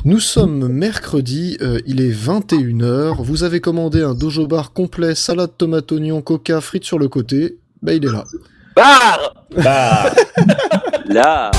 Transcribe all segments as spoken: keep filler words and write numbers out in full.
Nous sommes mercredi, euh, il est vingt et une heures, vous avez commandé un dojo bar complet, salade, tomate, oignon, coca, frites sur le côté, bah il est là. Bar Bar Là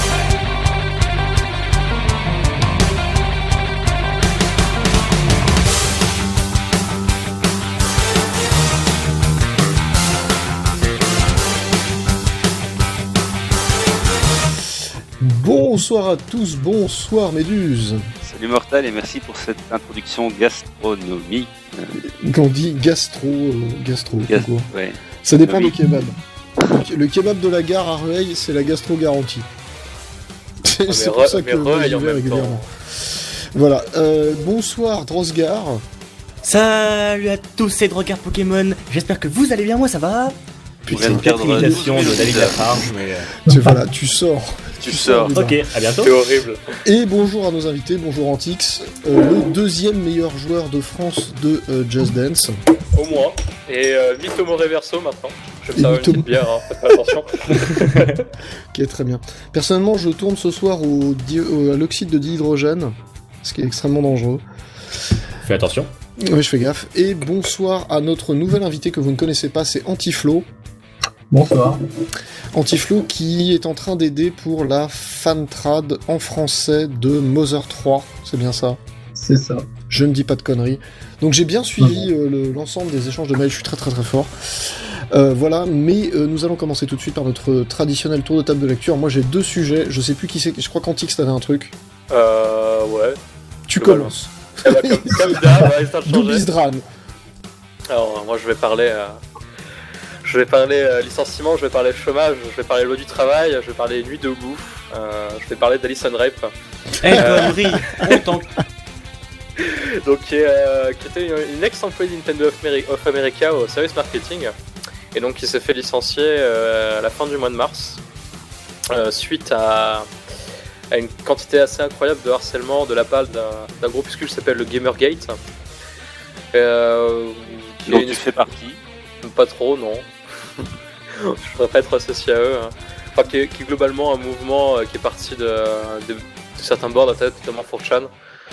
Bonsoir à tous, bonsoir Méduse. Salut Mortal et merci pour cette introduction gastronomique. Quand on dit gastro, euh, gastro, Gas- quoi. ouais. Ça dépend Oui. du kebab. Le, le kebab de la gare à Rueil, c'est la gastro garantie. C'est, mais c'est re- pour ça mais que Rueil j'y en vais même régulièrement. temps. Voilà, euh, bonsoir Drosgar. Salut à tous, c'est Drogard Pokémon. J'espère que vous allez bien, moi ça va. On C'est vient une de perdre petite imitation douze de David minutes. Lafarge, mais... Tu, voilà, tu sors. Tu sors. Lézard. Ok, à bientôt. C'est horrible. Et bonjour à nos invités, bonjour Antix, euh, le deuxième meilleur joueur de France de euh, Just Dance. Au moins. Et euh, Mitomo Reverso maintenant. Je vais me Et servir une Mitomo. petite bière, hein. Faites pas attention. Ok, très bien. Personnellement, je tourne ce soir au, di- au- à l'oxyde de dihydrogène, ce qui est extrêmement dangereux. Fais attention. Oui, je fais gaffe. Et bonsoir à notre nouvel invité que vous ne connaissez pas, c'est Antiflo. Bonsoir. Antiflo qui est en train d'aider pour la fantrad en français de Mother trois, c'est bien ça? C'est ça. Je ne dis pas de conneries. Donc j'ai bien suivi euh, le- l'ensemble des échanges de mails, je suis très très très fort. Euh, voilà, mais euh, nous allons commencer tout de suite par notre traditionnel tour de table de lecture. Moi j'ai deux sujets, je sais plus qui c'est, je crois qu'Antix t'avais un truc. Euh, ouais. Tu Globalement. commences. Eh ben, comme, comme d'hab, ouais, ça a changé. Doublisdran. Alors, moi je vais parler. Euh... Je vais parler euh, licenciement, je vais parler chômage, je vais parler loi du travail, je vais parler nuit debout, euh, je vais parler d'Alison Rape. Eh, connerie, on t'en- Donc, qui, est, euh, qui était une, une ex-employée de Nintendo of, Ameri- of America au service marketing, et donc qui s'est fait licencier euh, à la fin du mois de mars, euh, suite à, à une quantité assez incroyable de harcèlement de la part d'un, d'un groupuscule qui s'appelle le Gamergate. Euh, qui est Donc une- tu fais partie. Pas trop, non. Je voudrais pas être associé à eux. hein. Enfin, qui est, qui est globalement un mouvement euh, qui est parti de, de- de certains boards d'internet, notamment four chan,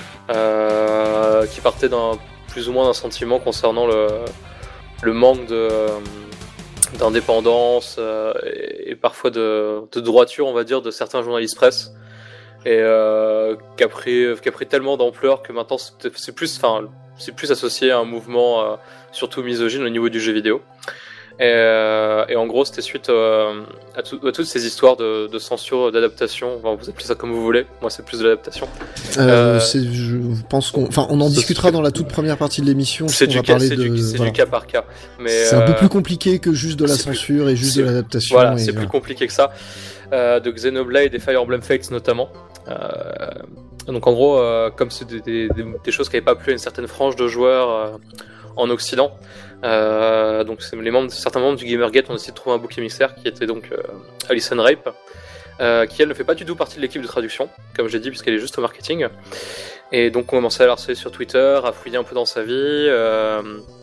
euh, qui partait d'un plus ou moins d'un sentiment concernant le, le manque de, euh, d'indépendance euh, et, et parfois de, de droiture, on va dire, de certains journalistes presse. Et euh, qui, a pris, qui a pris tellement d'ampleur que maintenant c'est, c'est plus, enfin, c'est plus associé à un mouvement euh, surtout misogyne au niveau du jeu vidéo. Et, euh, et en gros, c'était suite euh, à, tout- à toutes ces histoires de, de censure, d'adaptation. Enfin, vous appelez ça comme vous voulez. Moi, c'est plus de l'adaptation. Euh, Euh, c'est, je pense qu'on, enfin, on en ça, discutera c'est- dans la toute première partie de l'émission. C'est, on du va cas, parler c'est, de, du, c'est voilà. du cas par cas. Mais, C'est un peu euh, plus compliqué que juste de la c'est plus- censure et juste c'est- de l'adaptation. Voilà, et c'est voilà. plus compliqué que ça. Euh, de Xenoblade et Fire Emblem Fates notamment. Euh, donc en gros, euh, comme c'est des, des, des- des choses qui n'avaient pas plu à une certaine frange de joueurs euh, en Occident, euh, donc c'est les membres, certains membres du Gamergate ont essayé de trouver un bouc émissaire qui était donc euh, Alison Rape, euh, qui elle ne fait pas du tout partie de l'équipe de traduction, comme j'ai dit, puisqu'elle est juste au marketing. Et donc on a commencé à la harceler sur Twitter, à fouiller un peu dans sa vie. Euh,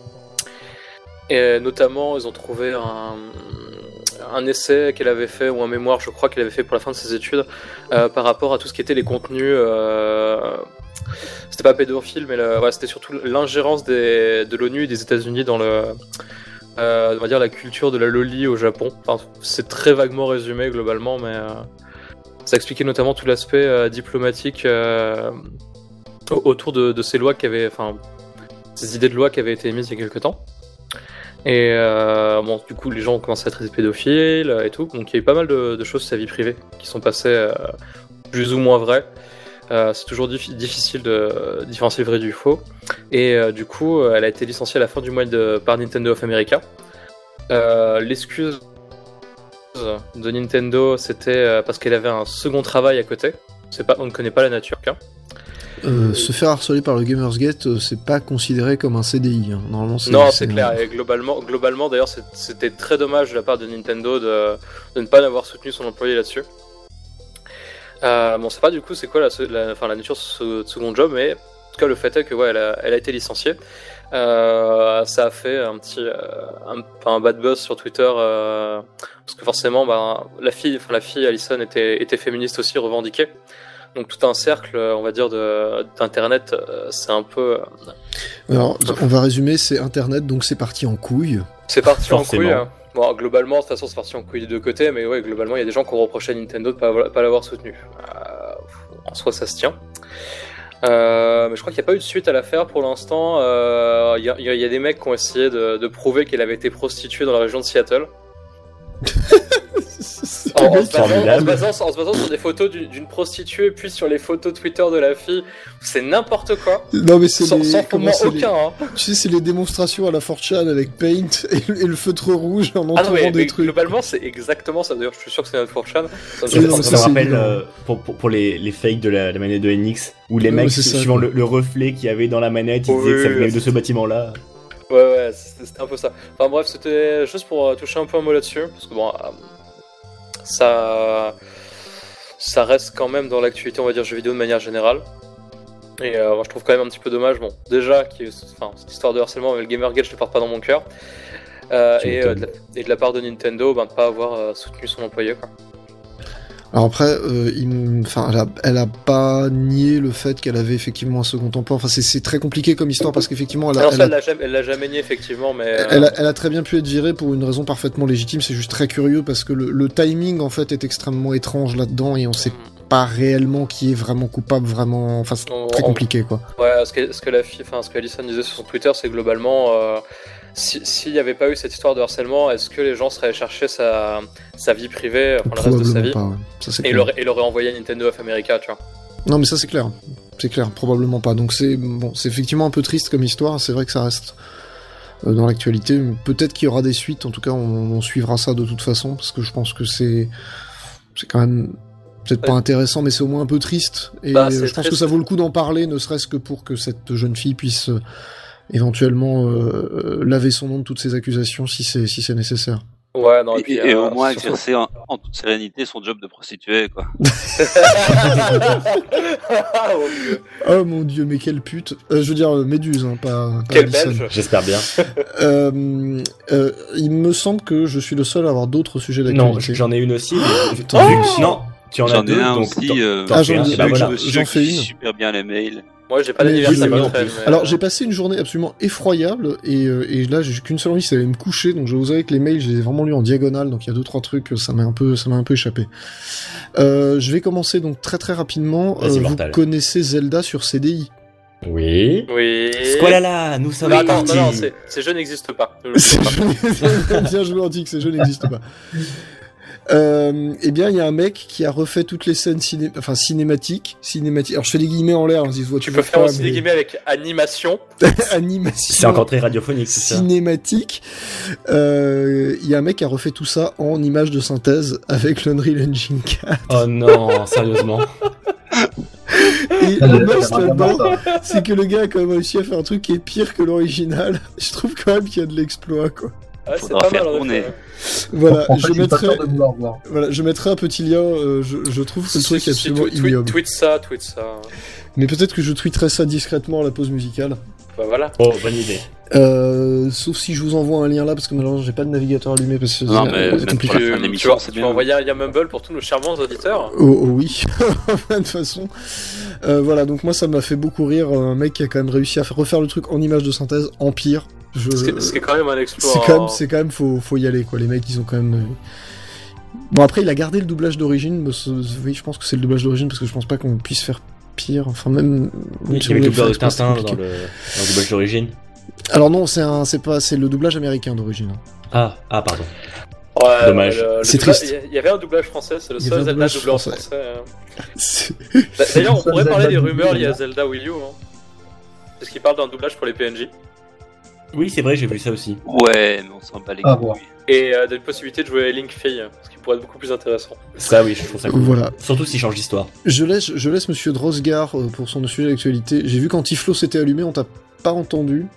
et notamment, ils ont trouvé un, un essai qu'elle avait fait, ou un mémoire, je crois, qu'elle avait fait pour la fin de ses études, euh, par rapport à tout ce qui était les contenus. Euh, c'était pas pédophile, mais le, ouais, c'était surtout l'ingérence des, de l'ONU et des États-Unis dans le, euh, on va dire la culture de la loli au Japon. Enfin, c'est très vaguement résumé globalement, mais euh, ça expliquait notamment tout l'aspect euh, diplomatique euh, autour de, de ces lois qui avaient, enfin, ces idées de loi qui avaient été émises il y a quelques temps. Et euh, bon, du coup, les gens ont commencé à traiter de pédophiles et tout. Donc, il y a eu pas mal de, de choses de sa vie privée qui sont passées euh, plus ou moins vraies. Euh, c'est toujours diffi- difficile de euh, différencier le vrai du faux. Et euh, du coup, elle a été licenciée à la fin du mois de, par Nintendo of America. Euh, l'excuse de Nintendo, c'était euh, parce qu'elle avait un second travail à côté. C'est pas, on ne connaît pas la nature. Hein. Euh, se faire harceler par le Gamersgate, euh, c'est pas considéré comme un C D I. Hein. Normalement, c'est, Non, c'est clair. Et globalement, globalement d'ailleurs, c'est- c'était très dommage de la part de Nintendo de, de ne pas avoir soutenu son employé là-dessus. Euh, bon, c'est pas du coup c'est quoi la, la, enfin, la nature de ce second job, mais en tout cas le fait est que ouais, elle a, elle a été licenciée. Euh, ça a fait un petit euh, un, un bad buzz sur Twitter euh, parce que forcément, bah, la fille, enfin la fille Alison était, était féministe aussi revendiquée. Donc tout un cercle, on va dire, de, d'internet, euh, c'est un peu. Euh... Alors, on va résumer, c'est internet, donc c'est parti en couille. C'est parti Forcément. en couille. Hein. Bon, globalement, de toute façon, c'est parti en couille des deux côtés, mais ouais, globalement, il y a des gens qui ont reproché à Nintendo de pas, pas l'avoir soutenu. Euh, en soi, ça se tient. Euh, mais je crois qu'il n'y a pas eu de suite à l'affaire pour l'instant. Il euh, y, y, y a des mecs qui ont essayé de, de prouver qu'elle avait été prostituée dans la région de Seattle. En, en, se basant, en, se basant, en se basant sur des photos d'une, d'une prostituée, puis sur les photos Twitter de la fille, c'est n'importe quoi. Non mais c'est sans, les, sans fondement aucun. Les, hein. Tu sais, c'est les démonstrations à la four chan avec Paint et, et le feutre rouge en entourant ah non, mais, des mais trucs. Globalement, c'est exactement ça. D'ailleurs, je suis sûr que c'est notre four chan. Ça, ça, ça, ça me rappelle euh, pour, pour, pour les, les fakes de la, la manette de N X, où les ouais, mecs, suivant le, le reflet qu'il y avait dans la manette, ils oui, disaient que ça venait oui, de ce bâtiment-là. Ouais, ouais, c'était un peu ça. Enfin bref, c'était juste pour toucher un peu un mot là-dessus, parce que bon, euh, ça, ça reste quand même dans l'actualité, on va dire, jeux vidéo de manière générale. Et euh, moi, je trouve quand même un petit peu dommage, bon, déjà, qui, enfin, cette histoire de harcèlement, mais le Gamergate, je ne porte pas dans mon cœur. Euh, et, euh, de la, et de la part de Nintendo, ben, de pas avoir euh, soutenu son employé, quoi. Alors après, euh, il, enfin, elle a, elle a pas nié le fait qu'elle avait effectivement un second emploi. Enfin, c'est, c'est très compliqué comme histoire parce qu'effectivement, elle a, Alors elle, ça, a, elle, l'a jamais, elle l'a jamais nié effectivement, mais euh... elle, a, elle a très bien pu être virée pour une raison parfaitement légitime. C'est juste très curieux parce que le, le timing en fait est extrêmement étrange là-dedans et on sait mmh. pas réellement qui est vraiment coupable, vraiment. Enfin, c'est on, très compliqué quoi. Ouais, ce que, ce que la fille, enfin, ce que Alison disait sur son Twitter, c'est globalement. Euh... S'il si n'y avait pas eu cette histoire de harcèlement, est-ce que les gens seraient allés chercher sa, sa vie privée, enfin le reste de sa vie, pas, ouais. Ça, c'est et, l'auraient, et l'auraient envoyé à Nintendo of America, tu vois? Non mais ça c'est clair, c'est clair, probablement pas. Donc c'est bon, c'est effectivement un peu triste comme histoire, c'est vrai que ça reste euh, dans l'actualité. Peut-être qu'il y aura des suites, en tout cas on, on suivra ça de toute façon, parce que je pense que c'est, c'est quand même... peut-être ouais. pas intéressant, mais c'est au moins un peu triste. Et bah, je pense triste. que ça vaut le coup d'en parler, ne serait-ce que pour que cette jeune fille puisse... Euh, éventuellement euh, laver son nom de toutes ces accusations si c'est si c'est nécessaire. Ouais, non, et, et, puis, et euh, au moins exercer en, en toute sérénité son job de prostituée, quoi. oh, mon Dieu. Oh mon Dieu, mais quelle pute. Euh, je veux dire, Méduse, hein, pas... pas quelle belge. J'espère bien. euh, euh, il me semble que je suis le seul à avoir d'autres sujets d'actualité. Non, j'en ai une aussi. Mais... Oh non, tu en j'en as deux, un donc... aussi, euh... ah, j'en, ai, bah, voilà. j'en fais une. super bien les mails. Moi, j'ai pas d'anniversaire oui, non plus. Mais... Alors, j'ai passé une journée absolument effroyable, et, euh, et là, j'ai qu'une seule envie, c'est d'aller me coucher, donc je vous avouer que les mails, je les ai vraiment lus en diagonale, donc il y a deux, trois trucs, ça m'a un peu, ça m'a un peu échappé. Euh, je vais commencer donc très très rapidement. Euh, vous mortal. Connaissez Zelda sur C D I? Oui. Oui. Squalala, nous sommes non, attends, non, non, c'est, ces jeux n'existent pas. Bien joué, Antique, ces jeux n'existent pas. Euh, eh bien, il y a un mec qui a refait toutes les scènes ciné... enfin, cinématiques, cinématiques. Alors, je fais des guillemets en l'air, hein, si se voit. Tu peux faire aussi mais... des guillemets avec animation. Animation. C'est encore très radiophonique, c'est ça. Cinématique. Euh, il y a un mec qui a refait tout ça en images de synthèse avec l'Unreal Engine quatre. Oh non, sérieusement. Et le must là-dedans, c'est que le gars a quand même réussi à faire un truc qui est pire que l'original. Je trouve quand même qu'il y a de l'exploit, quoi. Ouais, c'est pas mal tourner. Voilà, en fait, je mettrai, voilà, je mettrai un petit lien. Euh, je, je trouve que le truc est absolument ignoble. Tweet ça, tweet ça. Mais peut-être que je tweeterai ça discrètement à la pause musicale. Bah voilà. Oh, bonne idée. Euh, sauf si je vous envoie un lien là, parce que malheureusement j'ai pas de navigateur allumé parce que non, mais c'est compliqué. Tu, tu, vas, tu vas envoyer un lien Mumble pour tous nos charmants auditeurs. Oh, oh oui, de toute façon. Euh, voilà, donc moi ça m'a fait beaucoup rire. Un mec qui a quand même réussi à faire, refaire le truc en image de synthèse en pire. Je... Ce, qui est, ce qui est quand même un exploit. C'est quand même, c'est quand même faut, faut y aller quoi. Les mecs ils ont quand même. Bon après il a gardé le doublage d'origine. Mais oui, je pense que c'est le doublage d'origine parce que je pense pas qu'on puisse faire pire. Enfin même. Oui, il y avait le doublage de Tintin dans le, dans le doublage d'origine. Alors non, c'est un, c'est pas, c'est le doublage américain d'origine. Ah, ah pardon. Ouais, dommage. Le, le c'est doublage, triste. Il y avait un doublage français, c'est le seul Zelda doublé en français. C'est... D'ailleurs, on pourrait parler des rumeurs liées à Zelda Wii U. Hein. Parce qu'il parle d'un doublage pour les P N J. Oui, c'est vrai, j'ai vu ça aussi. Ouais, mais on s'en bat les couilles. Ah, et euh, d'une possibilité de jouer à Link fille, ce qui pourrait être beaucoup plus intéressant. Ça, oui, je trouve ça cool. Voilà. Surtout s'il change d'histoire. Je laisse, je laisse Monsieur Drosgar pour son sujet d'actualité. J'ai vu quand Tiflo s'était allumé, on t'a pas entendu.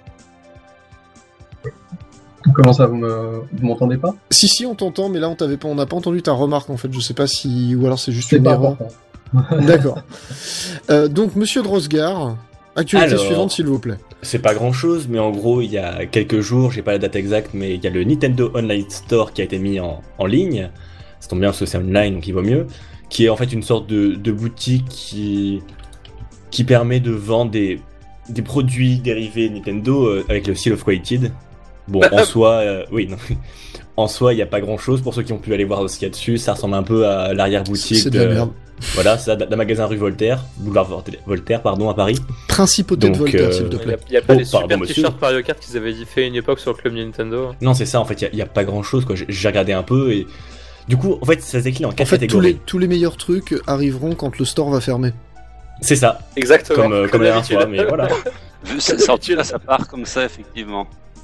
Comment ça, vous, me... vous m'entendez pas? Si, si, on t'entend, mais là, on t'avait pas, on n'a pas entendu ta remarque, en fait. Je sais pas si... Ou alors c'est juste c'est une erreur. D'accord. Euh, donc, Monsieur Drosgar, actualité alors, suivante, s'il vous plaît. C'est pas grand-chose, mais en gros, il y a quelques jours, j'ai pas la date exacte, mais il y a le Nintendo Online Store qui a été mis en, en ligne. Ça tombe bien parce que c'est online, donc il vaut mieux. qui est en fait une sorte de, de boutique qui, qui permet de vendre des, des produits dérivés Nintendo euh, avec le Seal of Quality. Bon, en soi, euh, oui, non. En soi, il n'y a pas grand chose pour ceux qui ont pu aller voir ce qu'il y a dessus. Ça ressemble un peu à l'arrière-boutique. C'est de la merde. Voilà, ça, d'un magasin rue Voltaire, boulevard Voltaire, pardon, à Paris. Principauté Donc, de Voltaire, euh, s'il te plaît. Il n'y a, a pas Oh, des super pardon, monsieur. t-shirts Mario Kart qu'ils avaient fait une époque sur le club Nintendo. Non, c'est ça, en fait, il n'y a, a pas grand chose, quoi. J'ai, j'ai regardé un peu et. Du coup, en fait, ça se décline en quatre En fait, tous catégories. les, tous les meilleurs trucs arriveront quand le store va fermer. C'est ça, Exactement. comme, euh, comme la dernière fois, mais voilà. Vu ça, sorti là, ça part comme ça, effectivement.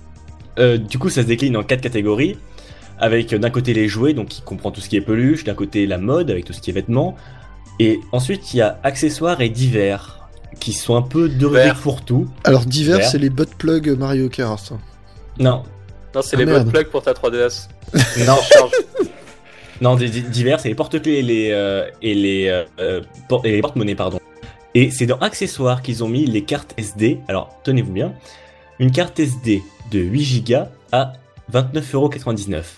Euh, du coup, ça se décline en quatre catégories, avec euh, d'un côté les jouets, donc qui comprend tout ce qui est peluche, d'un côté la mode, avec tout ce qui est vêtements, et ensuite il y a accessoires et divers, qui sont un peu deux Divers. rubriques pour tout. Alors, divers, Vert. c'est les butt plugs Mario Kart. Non, Non, c'est Ah, les merde. butt plugs pour ta trois D S. non, Charge. non, des, des- divers, c'est les porte-clés et les, euh, et les, euh, euh, por- et les porte-monnaies, pardon. Et c'est dans accessoires qu'ils ont mis les cartes S D, alors tenez-vous bien, une carte S D de huit gigas à vingt-neuf euros quatre-vingt-dix-neuf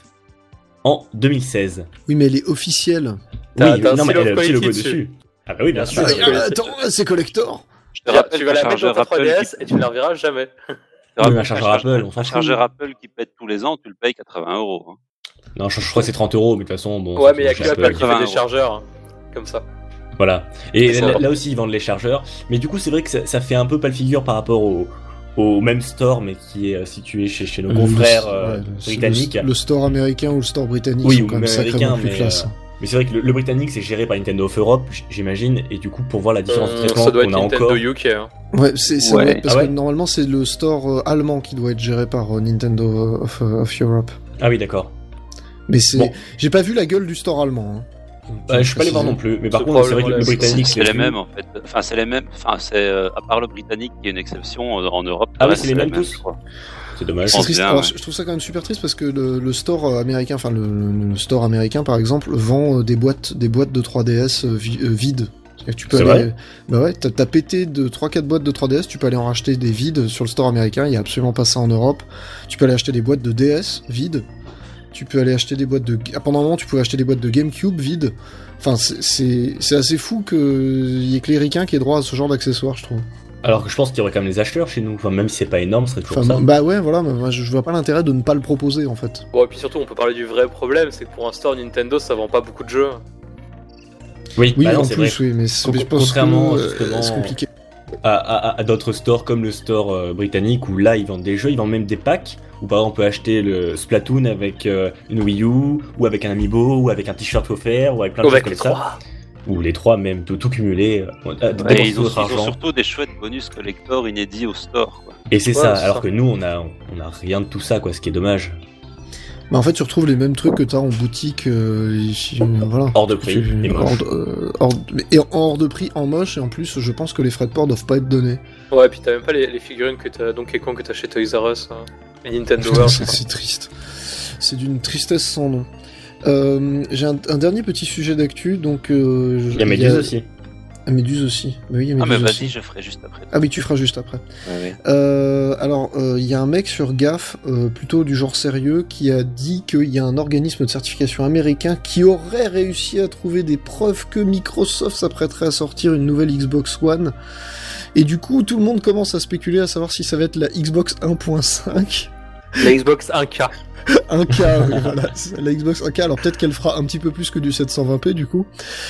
en deux mille seize. Oui, mais elle est officielle. T'as- Oui, t'as un non, mais seal of elle a le petit logo quality dessus. dessus. Ah bah oui, bien Bien sûr. sûr. Ah, oui. attends, c'est collector. Je te rappelle Tu vas qu'un la mettre dans chargeur ta trois D Apple S qui- et tu ne la reverras jamais. je te Oui, rappelle mais un qu'un chargeur Apple, on s'en un fout. chargeur Apple qui pète tous les ans, tu le payes quatre-vingts euros. hein. Non, je, je crois que c'est trente euros, mais de toute façon, bon. Ouais, c'est mais il y a chez que Apple. Apple qui fait quatre-vingts des euros. chargeurs hein, comme ça. Voilà. Et C'est là, ça. là aussi, ils vendent les chargeurs. Mais du coup, c'est vrai que ça, ça fait un peu pas le figure par rapport au, au même store, mais qui est euh, situé chez, chez nos Euh, confrères le- euh, ouais, le- britanniques. Le, le store américain ou le store britannique Oui, sont ou quand même même sacrément américain, plus mais, classe. euh, Mais c'est vrai que le, le britannique, c'est géré par Nintendo of Europe, j- j'imagine. Et du coup, pour voir la différence de Euh, traitement ça doit être qu'on a Nintendo encore. U K. Hein. Ouais, c'est c'est Ouais. vrai, parce Ah ouais que normalement c'est le store euh, allemand qui doit être géré par euh, Nintendo of, euh, of Europe. Ah oui, d'accord. Mais c'est, Bon. j'ai pas vu la gueule du store allemand. Hein. Euh, je suis pas allé voir préciser. non plus. Mais par C'est contre, c'est vrai que le, le probablement la- britannique, C'est les vu. mêmes en fait. Enfin, c'est les mêmes. Enfin, c'est euh, à part le britannique qui est une exception euh, en Europe. Ah le oui, reste, c'est les mêmes tous je crois. C'est dommage. C'est pense triste. bien, Alors, ouais. je je trouve ça quand même super triste parce que le, le store euh, américain, enfin le, le- le store américain par exemple, vend euh, des boîtes, des boîtes de trois D S euh, vi- euh, vides. C'est-à-dire que tu peux C'est aller, vrai bah ouais, t'as, t'as pété de trois quatre boîtes de trois D S, tu peux aller en racheter des vides sur le store américain. Il y a absolument pas ça en Europe. Tu peux aller acheter des boîtes de D S vides. Tu peux aller acheter des boîtes de. Ah, pendant un moment, tu pouvais acheter des boîtes de GameCube vides. Enfin, c'est, c'est, c'est assez fou qu'il y ait que les ricains qui aient droit à ce genre d'accessoires, je trouve. Alors que je pense qu'il y aurait quand même les acheteurs chez nous. Enfin, même si c'est pas énorme, ce serait toujours Enfin, ça. bah ouais, voilà, mais moi, je je vois pas l'intérêt de ne pas le proposer en fait. Bon, et puis surtout, on peut parler du vrai problème, c'est que pour un store Nintendo, ça vend pas beaucoup de jeux. Oui, Oui, bah non, en c'est plus, vrai. oui, mais c'est, Con- mais je pense contrairement, que, euh, justement, c'est compliqué. à, à- à d'autres stores comme le store euh, britannique où là ils vendent des jeux, ils vendent même des packs où par exemple on peut acheter le Splatoon avec euh, une Wii U ou avec un amiibo ou avec un t-shirt offert ou avec plein de Ou avec choses les comme ça. trois. Ou les trois même, tout, tout cumulé. euh, euh, Ouais, dépenser ils, ont, notre ils ont argent. surtout des chouettes bonus collector inédits au store. Quoi. Et c'est Ouais, ça, c'est alors ça. que nous on a, on a rien de tout ça quoi, ce qui est dommage. Mais en fait, tu retrouves les mêmes trucs que t'as en boutique, euh, ici, euh, voilà. Hors de prix, Tu- et moche. hors, de- euh, hors de- mais- et hors de prix, en moche, et en plus, je pense que les frais de port doivent pas être donnés. Ouais, et puis t'as même pas les, les figurines que t'as, Donkey Kong que t'as chez Toys R Us hein, et Nintendo World. c'est, c'est triste. C'est d'une tristesse sans nom. Euh, j'ai un, un dernier petit sujet d'actu, donc... Euh, je- Il y a Méduse aussi. Ah, Méduse aussi. Bah oui, il y a Ah, mais Méduse vas-y, aussi. je ferai juste après. Ah oui, tu feras juste après. Ouais, ouais. Euh, alors, il euh, y a un mec sur G A F, euh, plutôt du genre sérieux, qui a dit qu'il y a un organisme de certification américain qui aurait réussi à trouver des preuves que Microsoft s'apprêterait à sortir une nouvelle Xbox One. Et du coup, tout le monde commence à spéculer à savoir si ça va être la Xbox un point cinq. La Xbox un K. un K, oui, voilà. C'est la Xbox un K, alors peut-être qu'elle fera un petit peu plus que du sept cent vingt p du coup.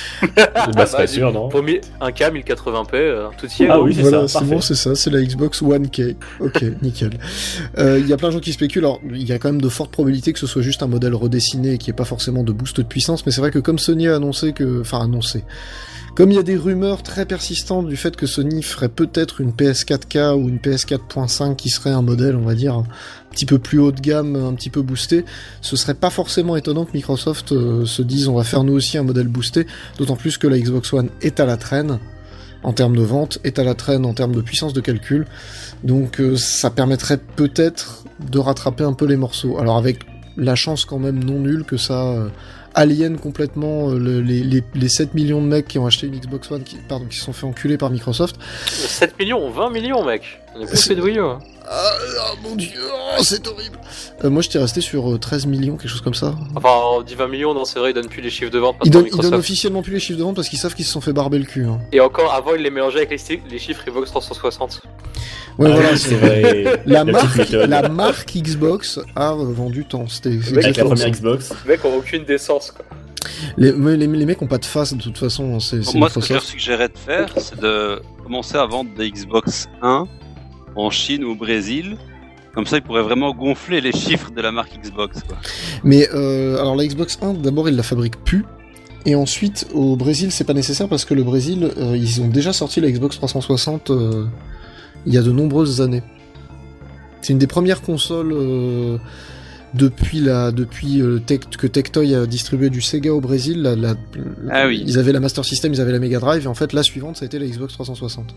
Bah c'est pas du- sûr, non. Pour mi- un K mille quatre-vingts p, euh, tout y est. Ah gros. oui, c'est Voilà, ça, c'est parfait. bon, c'est ça, c'est la Xbox One K. Ok, nickel. Euh, Il y a plein de gens qui spéculent, alors il y a quand même de fortes probabilités que ce soit juste un modèle redessiné et qu'il n'y ait pas forcément de boost de puissance, mais c'est vrai que comme Sony a annoncé que... Enfin, annoncé... Comme il y a des rumeurs très persistantes du fait que Sony ferait peut-être une P S quatre K ou une P S quatre point cinq qui serait un modèle, on va dire, un petit peu plus haut de gamme, un petit peu boosté, ce serait pas forcément étonnant que Microsoft euh, se dise on va faire nous aussi un modèle boosté, d'autant plus que la Xbox One est à la traîne en termes de vente, est à la traîne en termes de puissance de calcul, donc euh, ça permettrait peut-être de rattraper un peu les morceaux. Alors avec la chance quand même non nulle que ça... Euh, aliène complètement euh, le- les, les, les sept millions de mecs qui ont acheté une Xbox One, qui, pardon, qui se sont fait enculer par Microsoft. sept millions, vingt millions, mec. On est plus C'est- fait de Wii U. hein. Ah, oh mon dieu, oh, c'est horrible. Euh, moi, j'étais resté sur euh, treize millions, quelque chose comme ça. Enfin, on dit vingt millions, non, c'est vrai, ils donnent plus les chiffres de vente. Ils donnent, ils donnent officiellement plus les chiffres de vente parce qu'ils savent qu'ils se sont fait barber le cul. Hein. Et encore, avant, ils les mélangeaient avec les, les chiffres Xbox trois cent soixante. Ouais, Ah voilà, oui, c'est vrai. La La marque, petite méthode. la marque Xbox a euh, vendu tant. C'était c'est Avec Avec la exactement première ça. Xbox. Les mecs ont aucune décence, quoi. Les, mais les, les mecs ont pas de face de toute façon. C'est, c'est Moi, ce que je leur Microsoft. suggérais de faire, c'est de commencer à vendre des Xbox un en Chine ou au Brésil. Comme ça, ils pourraient vraiment gonfler les chiffres de la marque Xbox, quoi. Mais euh, alors la Xbox un, d'abord ils la fabriquent plus. Et ensuite au Brésil c'est pas nécessaire parce que le Brésil euh, ils ont déjà sorti la Xbox trois cent soixante euh, il y a de nombreuses années. C'est une des premières consoles euh, depuis la depuis euh, tech, que Tectoy a distribué du Sega au Brésil. La, la, Ah oui. Ils avaient la Master System, ils avaient la Mega Drive et en fait la suivante ça a été la Xbox trois cent soixante.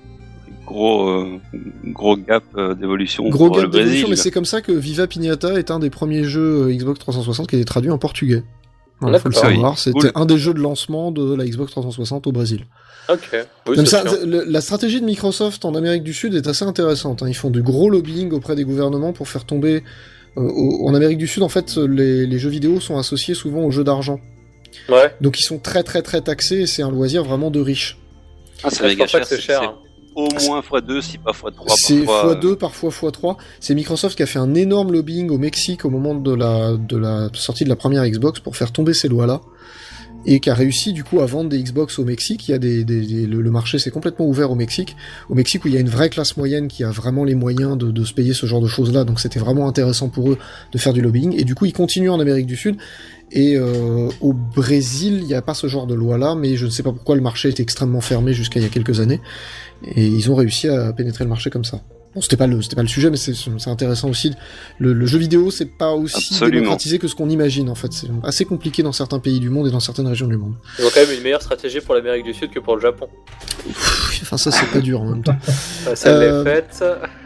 Gros, euh, gros gap euh, d'évolution Gros pour le gap d'évolution, Brésil. mais c'est comme ça que Viva Pinata est un des premiers jeux euh, Xbox trois cent soixante qui a été traduit en portugais. Voilà, faut le D'accord. savoir, Oui, c'était cool. un des jeux de lancement de la Xbox trois cent soixante au Brésil. Ok. Oui, Comme c'est ça, sûr. le- la stratégie de Microsoft en Amérique du Sud est assez intéressante. Hein. Ils font du gros lobbying auprès des gouvernements pour faire tomber. Euh, au- en Amérique du Sud, en fait, les, les jeux vidéo sont associés souvent aux jeux d'argent. Ouais. Donc ils sont très très très taxés et c'est un loisir vraiment de riches. Ah, c'est C'est méga pour ça cher. que c'est cher. hein. Au moins fois deux, si pas fois trois. C'est parfois, fois euh, deux, parfois fois trois. C'est Microsoft qui a fait un énorme lobbying au Mexique au moment de la, de la sortie de la première Xbox pour faire tomber ces lois-là. Et qui a réussi du coup à vendre des Xbox au Mexique. Il y a des, des, des- le, le marché s'est complètement ouvert au Mexique. Au Mexique où il y a une vraie classe moyenne qui a vraiment les moyens de, de se payer ce genre de choses-là. Donc c'était vraiment intéressant pour eux de faire du lobbying. Et du coup ils continuent en Amérique du Sud. Et euh, au Brésil, il n'y a pas ce genre de loi-là, mais je ne sais pas pourquoi le marché était extrêmement fermé jusqu'à il y a quelques années. Et ils ont réussi à pénétrer le marché comme ça. Bon, c'était pas le, c'était pas le sujet, mais c'est, c'est intéressant aussi. Le, le jeu vidéo, c'est pas aussi Absolument. démocratisé que ce qu'on imagine, en fait. C'est assez compliqué dans certains pays du monde et dans certaines régions du monde. Ils ont quand même une meilleure stratégie pour l'Amérique du Sud que pour le Japon. Pff, enfin, ça, c'est pas dur en même temps. Euh, Ça Euh, l'est faite.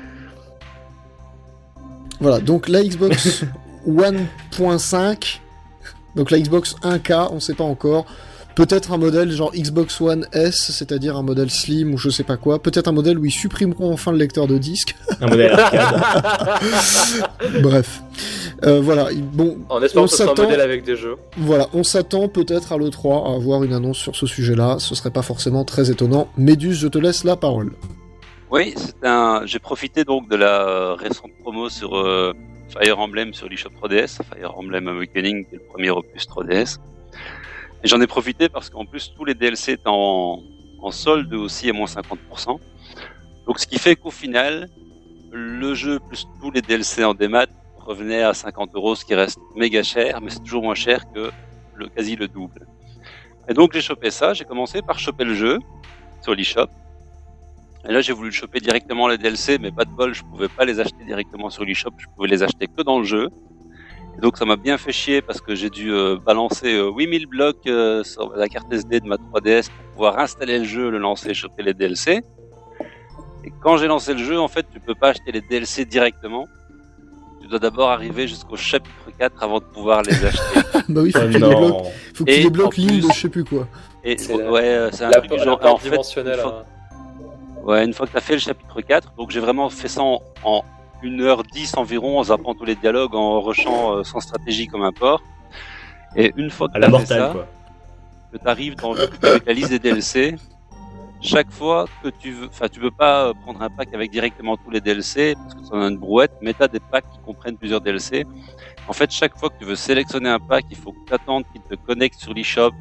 Voilà, donc la Xbox One point cinq, donc la Xbox un K, on sait pas encore. Peut-être un modèle genre Xbox One S, c'est-à-dire un modèle slim ou je sais pas quoi. Peut-être un modèle où ils supprimeront enfin le lecteur de disque. Un modèle arcade. Bref. Euh, voilà, il- bon, En espérant on que ce soit un s'attend- modèle avec des jeux. voilà, on s'attend peut-être à l'E trois à avoir une annonce sur ce sujet-là. Ce serait pas forcément très étonnant. Méduse, je te laisse la parole. Oui, c'est un. J'ai profité donc de la euh, récente promo sur euh, Fire Emblem sur l'eShop trois D S, Fire Emblem Awakening, qui est le premier opus trois D S. Et j'en ai profité parce qu'en plus tous les D L C étaient en, en solde aussi à moins cinquante pour cent. Donc ce qui fait qu'au final, le jeu plus tous les D L C en démat revenait à cinquante euros, ce qui reste méga cher, mais c'est toujours moins cher que le quasi le double. Et donc j'ai chopé ça, j'ai commencé par choper le jeu sur l'eShop. Et là j'ai voulu choper directement les D L C, mais pas de bol, je pouvais pas les acheter directement sur l'eShop, je pouvais les acheter que dans le jeu. Et donc ça m'a bien fait chier parce que j'ai dû euh, balancer euh, huit mille blocs euh, sur la carte S D de ma trois D S pour pouvoir installer le jeu, le lancer, choper les D L C. Et quand j'ai lancé le jeu, en fait, tu peux pas acheter les D L C directement. Tu dois d'abord arriver jusqu'au chapitre quatre avant de pouvoir les acheter. Bah oui, faut Oh que tu débloques, non. faut que tu Et débloques en ligne plus- de je sais plus quoi. Et C'est la- ouais, euh, c'est un La, truc du la genre. part en fait, dimensionnelle. une fois- hein. Ouais, une fois que tu as fait le chapitre quatre, donc j'ai vraiment fait ça en, en une heure dix environ, en zappant tous les dialogues, en rushant euh, sans stratégie comme un porc. Et une fois que À tu la as fait mortale, ça, quoi. que tu arrives dans, avec la liste des D L C, chaque fois que tu veux, enfin tu peux pas euh, prendre un pack avec directement tous les D L C, parce que ça en a une brouette, mais tu as des packs qui comprennent plusieurs D L C. En fait, chaque fois que tu veux sélectionner un pack, il faut que tu attendes qu'il te connecte sur l'eShop,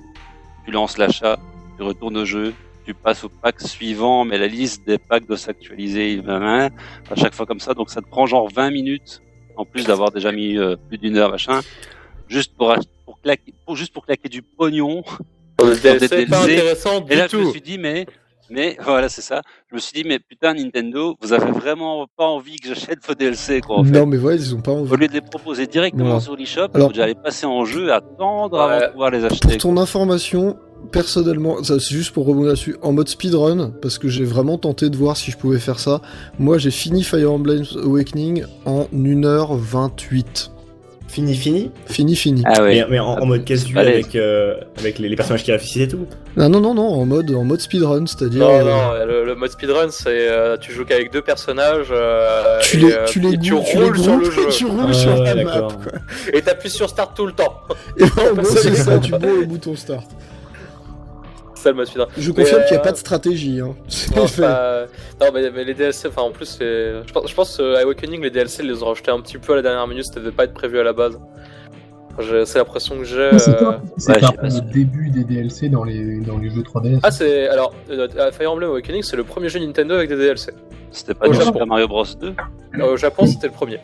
tu lances l'achat, tu retournes au jeu, tu passes au pack suivant, mais la liste des packs doit s'actualiser hein, à chaque fois comme ça, donc ça te prend genre vingt minutes, en plus d'avoir déjà mis euh, plus d'une heure, machin, juste pour, ach- pour, claquer, pour, juste pour claquer du pognon. Le D L C des est pas D L C. intéressant du Et là, je me tout. suis dit, mais, mais voilà, c'est ça. Je me suis dit, mais putain, Nintendo, vous avez vraiment pas envie que j'achète vos D L C, quoi, en fait. Non, mais ouais, ils ont pas envie. Au lieu de les proposer directement Voilà. sur l'eShop, Alors- vous allez passer en jeu, attendre avant Ouais. de pouvoir les Pour acheter. ton information, personnellement, ça c'est juste pour rebondir là-dessus, en mode speedrun, parce que j'ai vraiment tenté de voir si je pouvais faire ça. Moi, j'ai fini Fire Emblem Awakening en une heure vingt-huit. Fini, fini. Fini, fini. Ah ouais. Mais, mais en, en mode casu balèze. avec, euh, avec les, les personnages qui réussissent et tout. Ah non, non, non, en mode, en mode speedrun, c'est-à-dire... Non, euh, non, le, le mode speedrun, c'est euh, tu joues qu'avec deux personnages. Euh, Tu et, les, euh, tu les et tu goûtes, tu les roules sur le groupes jeu. et tu roules Ah sur ouais, la map, d'accord. quoi. Et t'appuies sur start tout le temps. Et ben, en gros, Ça, c'est c'est ça, ça. tu bourres le bouton start. C'est ça le mode speedrun. Je Mais, confirme qu'il n'y a euh, pas de stratégie, hein. C'est Non, fait. pas- non, mais, mais les D L C, enfin en plus, c'est- je pense, je pense euh, Awakening, les D L C, ils les ont rajoutés un petit peu à la dernière minute, ça devait pas être prévu à la base. J'ai- C'est l'impression que j'ai. Mais C'est euh, pas- c'est ouais, pas je sais pas le si- début des D L C dans les, dans les jeux trois D S. Ah, c'est. Alors, euh, Fire Emblem Awakening, c'est le premier jeu Nintendo avec des D L C. C'était pas Au du Japon. Super Mario Bros deux. Au Japon, c'était le premier.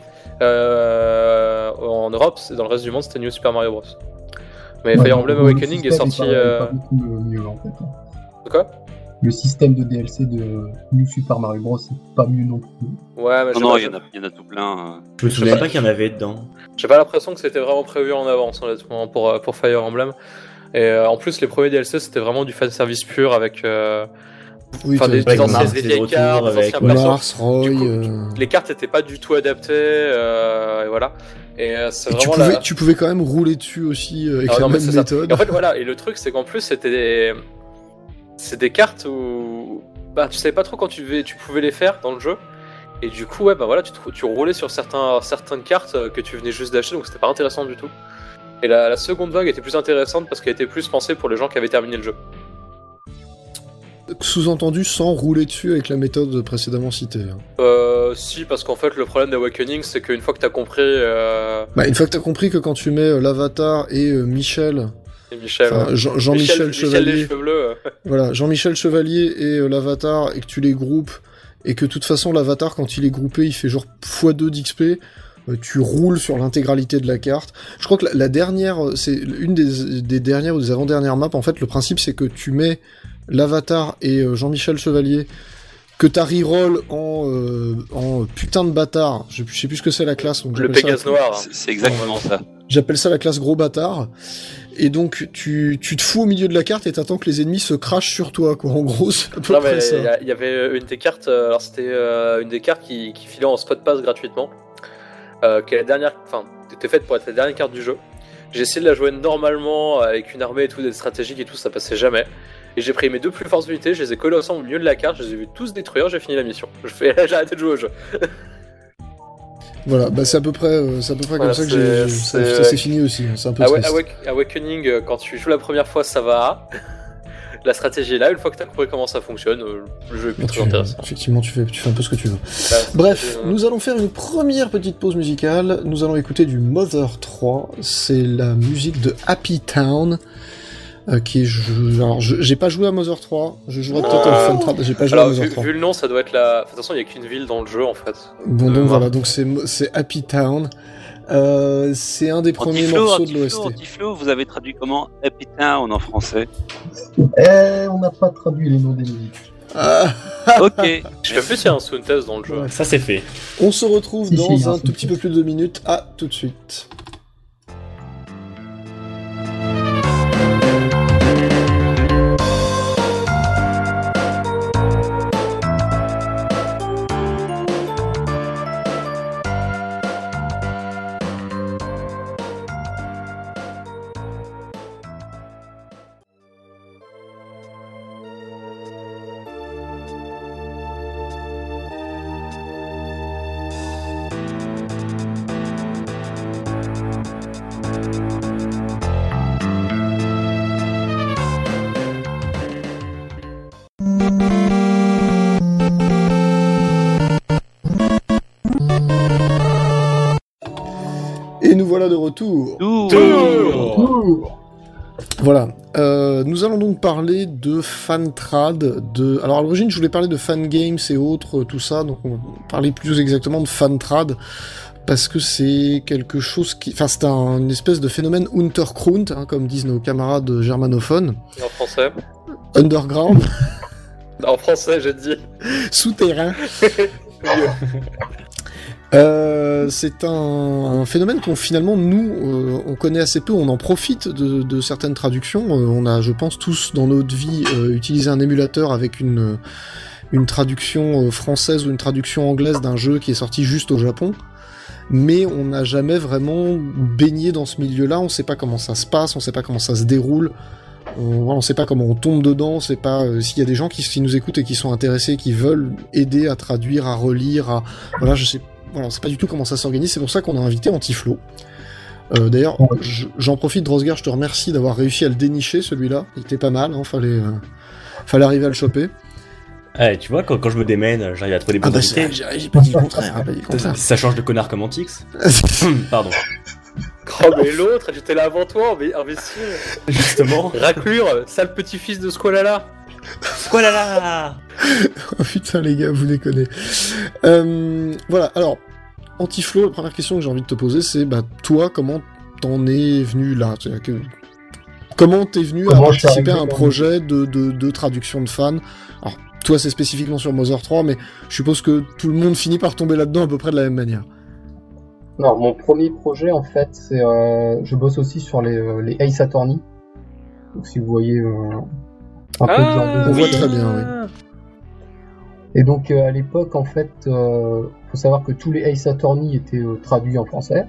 Euh, en Europe, c'est- dans le reste du monde, c'était New Super Mario Bros. Mais Ouais, Fire le- Emblem le Awakening est système sorti. pas, euh, pas beaucoup mieux en fait. De quoi Le système de D L C de New Super Mario Bros. C'est pas mieux non plus. Ouais, mais Non, j'ai non, pas- il y, en a- il y en a tout plein. euh. Je me Je souviens sais pas pas. qu'il y en avait dedans. J'ai pas l'impression que c'était vraiment prévu en avance, honnêtement, pour, euh, pour Fire Emblem. Et euh, en plus, les premiers D L C, c'était vraiment du fanservice pur avec. Euh, Oui, enfin, t'as- des, t'as des Mars, anciennes des des vieilles retours cartes, des avec anciens persos. Mars, Roy... Du coup, euh, Les cartes étaient pas du tout adaptées, euh, et voilà. Et euh, c'est Et tu vraiment pouvais, la... tu pouvais quand même rouler dessus aussi euh, avec Ah la non, mais même c'est ça. méthode. Et en fait, voilà. Et le truc, c'est qu'en plus, c'était des... c'est des cartes où bah, tu savais pas trop quand tu, devais... tu pouvais les faire dans le jeu. Et du coup, ouais, bah voilà, tu, te- tu roulais sur certains... certaines cartes euh, que tu venais juste d'acheter, donc c'était pas intéressant du tout. Et la, la seconde vague était plus intéressante parce qu'elle était plus pensée pour les gens qui avaient terminé le jeu. Sous-entendu sans rouler dessus avec la méthode précédemment citée. hein. Euh, si, parce qu'en fait, le problème d'Awakening, c'est qu'une fois que t'as compris, euh... Bah, une fois que t'as compris que quand tu mets euh, l'avatar et euh, Michel, et Michel, enfin, ouais. Jean- Jean-Michel Michel, Chevalier, les cheveux bleus. euh. voilà, Jean-Michel Chevalier et euh, l'avatar, et que tu les groupes, et que de toute façon l'avatar quand il est groupé, il fait genre fois deux d'X P, euh, tu roules sur l'intégralité de la carte. Je crois que la, la dernière, euh, c'est une des, des dernières ou des avant-dernières maps, en fait, le principe c'est que tu mets l'avatar et euh, Jean-Michel Chevalier, que t'as reroll en, euh, en putain de bâtard, je, je sais plus ce que c'est la classe, donc Le j'appelle ça la- Pégase noir. hein. C'est c'est exactement ça. J'appelle ça la classe gros bâtard. Et donc, tu, tu te fous au milieu de la carte et t'attends que les ennemis se crachent sur toi, quoi. En gros, c'est à peu Non, près mais ça. il y a- il y, avait une des cartes, euh, alors c'était euh, une des cartes qui, qui filait en spot pass gratuitement, euh, qui est la dernière, enfin, était faite pour être la dernière carte du jeu. J'ai essayé de la jouer normalement avec une armée et tout, des stratégiques et tout, ça passait jamais. Et j'ai pris mes deux plus fortes unités, je les ai collés ensemble au milieu de la carte, je les ai vus tous détruire, j'ai fini la mission. Je fais, j'ai arrêté de jouer au jeu. Voilà, bah c'est à peu près, euh, c'est à peu près Voilà, comme ça que c'est- j'ai, ça, c'est- ça s'est fini aussi. hein. C'est un peu Awa- triste. Awak- Awakening, euh, quand tu joues la première fois, ça va. La stratégie est là, une fois que t'as compris comment ça fonctionne, euh, le jeu est plus Bon, très tu- intéressant. effectivement, tu fais, tu fais un peu ce que tu veux. Bah, Bref, euh, nous allons faire une première petite pause musicale. Nous allons écouter du Mother trois. C'est la musique de Happy Town. Euh, qui est, je- alors, je- j'ai pas joué à Mother trois. Je jouerai peut-être Ah. à Fun Trad. J'ai pas joué Alors, à Mother vu, trois. vu le nom, ça doit être la. De toute façon, il n'y a qu'une ville dans le jeu en fait. Bon, Euh, donc voilà. voilà, donc c'est, c'est Happy Town. Euh, c'est un des premiers Antiflo, morceaux de l'O S Antiflo, T. Antiflo, vous avez traduit comment Happy Town en français. Eh, on n'a pas traduit les noms des musiques. Ah, Ok. Je sais plus s'il y a un sound test dans le jeu. Ouais. Ça c'est fait. on se retrouve Si, si, il y dans a un un tout petit peu plus de deux minutes. À tout de suite. Et nous voilà de retour. Tout. Ouh. Voilà. Euh, nous allons donc parler de fantrad. De... Alors à l'origine, je voulais parler de fangames et autres, tout ça. Donc on va parler plus exactement de fantrad. Parce que c'est quelque chose qui... Enfin, c'est un, une espèce de phénomène Untergrund, hein, comme disent nos camarades germanophones. En français. Underground, En français, j'ai dit. souterrain. Mieux. Euh, c'est un, un phénomène qu'on finalement nous euh, on connaît assez peu, on en profite de, de certaines traductions. Euh, on a, je pense, tous dans notre vie euh, utilisé un émulateur avec une une traduction euh, française ou une traduction anglaise d'un jeu qui est sorti juste au Japon. mais on n'a jamais vraiment baigné dans ce milieu-là, on sait pas comment ça se passe, on sait pas comment ça se déroule, on, voilà, on sait pas comment on tombe dedans, on sait pas euh, s'il y a des gens qui, qui nous écoutent et qui sont intéressés, qui veulent aider à traduire, à relire, à... Voilà, je sais, voilà, on sait pas du tout comment ça s'organise, c'est pour ça qu'on a invité Antiflo. Euh, d'ailleurs, je, j'en profite, Drosgar, je te remercie d'avoir réussi à le dénicher, celui-là. Il était pas mal, hein, fallait, euh, fallait arriver à le choper. Ouais, tu vois, quand, quand je me démène, j'arrive à trouver les Ah bonnes bah invités. c'est, j'ai, j'ai pas dit le contraire, j'ai pas dit le contraire. Ça change de connard comme Antix. Pardon. Oh, mais l'autre, j'étais là avant toi, imbécile. Justement. Raclure, sale petit-fils de Squalala. Squalala. Oh putain, les gars, vous déconnez. Euh, voilà, alors, Antiflo, la première question que j'ai envie de te poser, c'est, bah, toi, comment t'en es venu là? C'est-à-dire que, comment t'es venu Comment à je suis participer à arrivé un dans projet de, de, de traduction de fans? Alors, toi, c'est spécifiquement sur Mother trois, mais je suppose que tout le monde finit par tomber là-dedans à peu près de la même manière. Non, mon premier projet, en fait, c'est... Euh, je bosse aussi sur les, euh, les Ace Attorney. Donc, si vous voyez euh, un peu de genre de On jeu. voit très bien, oui. Et donc, euh, à l'époque, en fait, euh, faut savoir que tous les Ace Attorney étaient euh, traduits en français.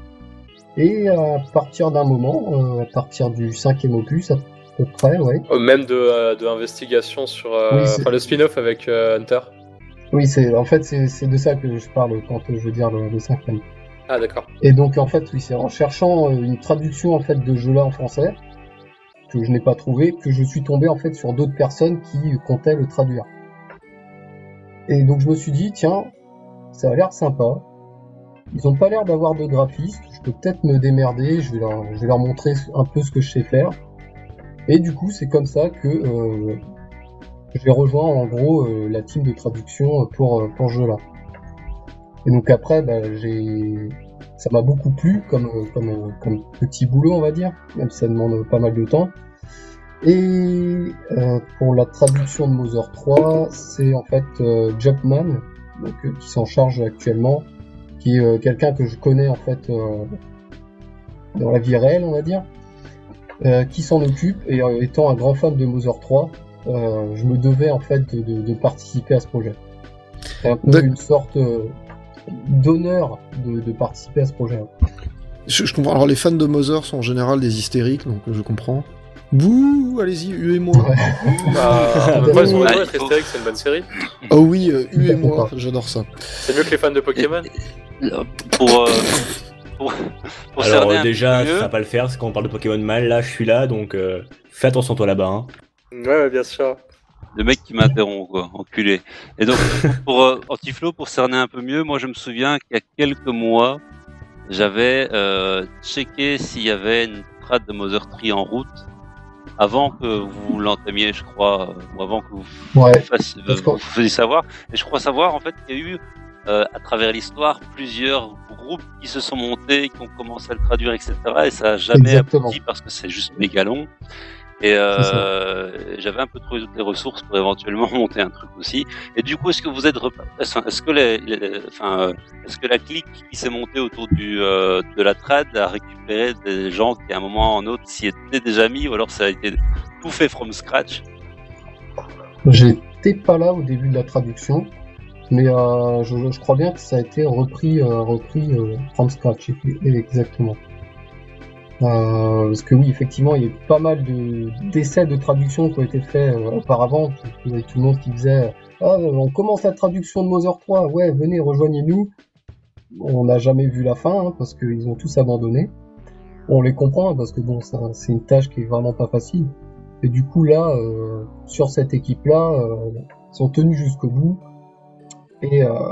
Et à partir d'un moment, euh, à partir du cinquième opus, à peu près, ouais. Euh, Même de, euh, de investigation sur euh, Oui, c'est- enfin, le spin-off avec euh, Hunter. Oui, c'est en fait, c'est c'est de ça que je parle quand euh, je veux dire le, le cinquième. Ah d'accord. Et donc, en fait, oui, c'est en cherchant euh, une traduction en fait de ce jeu-là en français, que je n'ai pas trouvé, que je suis tombé en fait sur d'autres personnes qui comptaient le traduire. Et donc je me suis dit, tiens, ça a l'air sympa. Ils ont pas l'air d'avoir de graphistes, je peux peut-être me démerder, je vais leur, je vais leur montrer un peu ce que je sais faire. Et du coup, c'est comme ça que euh, j'ai rejoint en gros euh, la team de traduction pour, pour ce jeu-là. Et donc après, bah, j'ai, ça m'a beaucoup plu comme, comme, comme petit boulot, on va dire, même si ça demande pas mal de temps. Et euh, pour la traduction de Mother trois, c'est en fait euh, Jumpman, donc, euh, qui s'en charge actuellement, qui est euh, quelqu'un que je connais en fait euh, dans la vie réelle, on va dire, euh, qui s'en occupe, et euh, étant un grand fan de Mother trois, euh, je me devais en fait de, de, de participer à ce projet. C'est un peu D'ac- une sorte euh, d'honneur de, de participer à ce projet. Je, je comprends. Alors, les fans de Mother sont en général des hystériques, donc je comprends. Bouh, allez-y, huez-moi. Ouais. Bah, Ouais, après, ils sont ouais, raison il d'être faut- hystériques, c'est une bonne série. Oh oui, euh, huez-moi, j'adore ça. C'est mieux que les fans de Pokémon. Pour, euh, pour, pour Alors cerner euh, un déjà, peu ça mieux, va pas le faire, parce qu'on parle de Pokémon mal, là je suis là, donc euh, fais attention toi là-bas. Hein. Ouais, ouais, bien sûr. le mec qui m'interrompt, quoi, enculé. Et donc, pour euh, Antiflo, pour cerner un peu mieux, moi je me souviens qu'il y a quelques mois, j'avais euh, checké s'il y avait une trad de Mother trois en route avant que vous l'entamiez, je crois, euh, ou avant que vous, Ouais, fassiez, parce vous qu'on- faisiez savoir. Et je crois savoir en fait qu'il y a eu euh, à travers l'histoire plusieurs groupes qui se sont montés, qui ont commencé à le traduire, et cetera. Et ça a jamais Exactement. abouti parce que c'est juste méga long. Et euh, j'avais un peu trouvé toutes les ressources pour éventuellement monter un truc aussi. Et du coup, est-ce que vous êtes, repa- enfin, est-ce que les, les- enfin, euh, est-ce que la clique qui s'est montée autour du euh, de la trad a récupéré des gens qui à un moment ou un autre s'y étaient déjà mis, ou alors ça a été tout fait from scratch? J'étais pas là au début de la traduction, mais euh, je, je crois bien que ça a été repris, euh, repris euh, from scratch, exactement. Euh, parce que oui, effectivement, il y a eu pas mal de d'essais de traduction qui ont été faits euh, auparavant. Il y avait tout le monde qui disait ah, on commence la traduction de Mother trois, ouais, venez, rejoignez-nous. On n'a jamais vu la fin, hein, parce qu'ils ont tous abandonné. On les comprend, hein, parce que bon, ça, c'est une tâche qui est vraiment pas facile. Et du coup, là, euh, sur cette équipe-là, euh, ils sont tenus jusqu'au bout. Et, euh,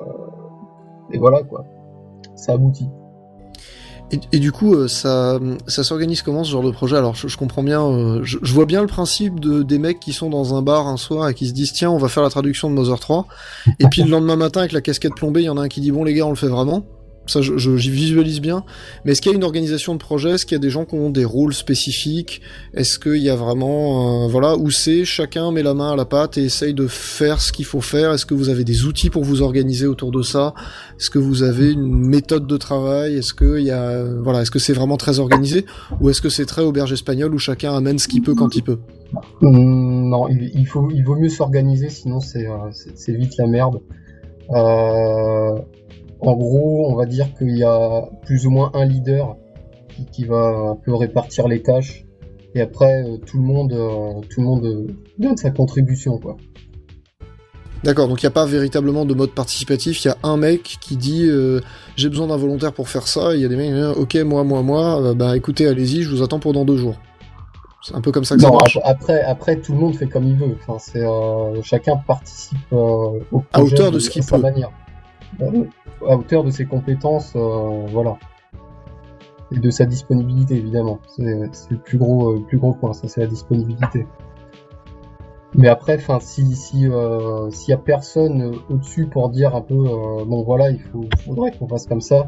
et voilà, quoi. Ça aboutit. Et, et du coup, euh, ça, ça s'organise comment ce genre de projet? Alors, je, je comprends bien, euh, je, je vois bien le principe de des mecs qui sont dans un bar un soir et qui se disent tiens, on va faire la traduction de Mother trois. Et puis le lendemain matin, avec la casquette plombée, il y en a un qui dit bon les gars, on le fait vraiment. Ça, je, je, j'y visualise bien. Mais est-ce qu'il y a une organisation de projet? Est-ce qu'il y a des gens qui ont des rôles spécifiques? Est-ce qu'il y a vraiment, euh, voilà, où c'est chacun met la main à la pâte et essaye de faire ce qu'il faut faire? Est-ce que vous avez des outils pour vous organiser autour de ça? Est-ce que vous avez une méthode de travail? Est-ce que il y a, euh, voilà, est-ce que c'est vraiment très organisé? Ou est-ce que c'est très auberge espagnole où chacun amène ce qu'il peut quand il peut? Hum, non, il, il faut, il vaut mieux s'organiser, sinon c'est, euh, c'est, c'est vite la merde. Euh, en gros, on va dire qu'il y a plus ou moins un leader qui, qui va un peu répartir les tâches. Et après, euh, tout le monde, euh, tout le monde euh, donne sa contribution, quoi. D'accord, donc il n'y a pas véritablement de mode participatif, il y a un mec qui dit euh, j'ai besoin d'un volontaire pour faire ça, et il y a des mecs qui disent ok, moi, moi, moi, euh, bah écoutez, allez-y, je vous attends pour dans deux jours. C'est un peu comme ça que Non, ça marche. après, après, tout le monde fait comme il veut. Enfin, c'est euh, chacun participe euh, au projet À hauteur de ce qu'il à sa peut. manière, Euh, à hauteur de ses compétences, euh, voilà, et de sa disponibilité évidemment. C'est c'est le plus gros, euh, le plus gros point, ça c'est la disponibilité. Mais après, enfin, si si euh, s'il y a personne euh, au-dessus pour dire un peu, euh, bon voilà, il faut, faudrait qu'on fasse comme ça,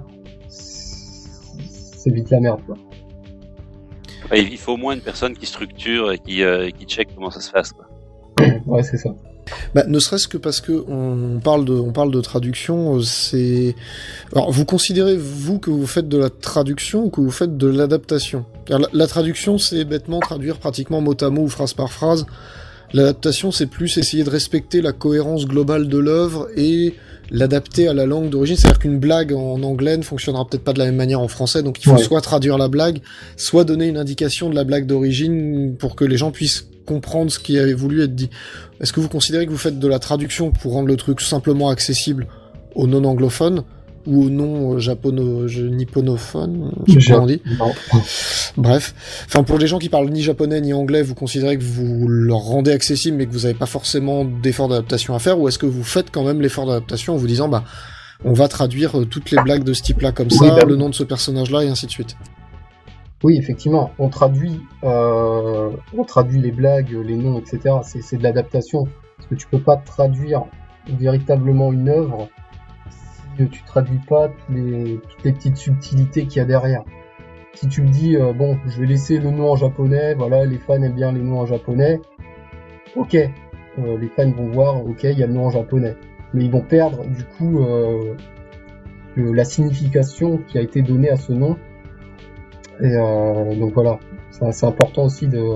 c'est vite la merde, quoi. Ouais, il faut au moins une personne qui structure et qui, euh, qui check comment ça se passe, quoi. Ouais, c'est ça. Bah, ne serait-ce que parce que on parle de, on parle de traduction, euh, c'est. Alors, vous considérez vous que vous faites de la traduction ou que vous faites de l'adaptation? Car la, la traduction, c'est bêtement traduire pratiquement mot à mot ou phrase par phrase. L'adaptation, c'est plus essayer de respecter la cohérence globale de l'œuvre et l'adapter à la langue d'origine. C'est-à-dire qu'une blague en anglais ne fonctionnera peut-être pas de la même manière en français, donc il faut Ouais. soit traduire la blague, soit donner une indication de la blague d'origine pour que les gens puissent comprendre ce qui avait voulu être dit. Est-ce que vous considérez que vous faites de la traduction pour rendre le truc simplement accessible aux non-anglophones ou aux non-japono-nipponophones, je sais pas comment on dit. Non. Bref. Enfin, pour les gens qui parlent ni japonais ni anglais, vous considérez que vous leur rendez accessible mais que vous n'avez pas forcément d'effort d'adaptation à faire, ou est-ce que vous faites quand même l'effort d'adaptation en vous disant, bah, on va traduire euh, toutes les blagues de ce type-là comme Oui, ça, bah le oui. nom de ce personnage-là, et ainsi de suite. Oui, effectivement, on traduit, euh, on traduit les blagues, les noms, et cetera. C'est, c'est de l'adaptation, parce que tu peux pas traduire véritablement une œuvre si tu traduis pas tous les, toutes les petites subtilités qu'il y a derrière. Si tu me dis, euh, bon, je vais laisser le nom en japonais, voilà, les fans aiment bien les noms en japonais, ok, euh, les fans vont voir, ok, il y a le nom en japonais, mais ils vont perdre du coup euh, le- la signification qui a été donnée à ce nom. Et euh, donc voilà, c'est, c'est important aussi de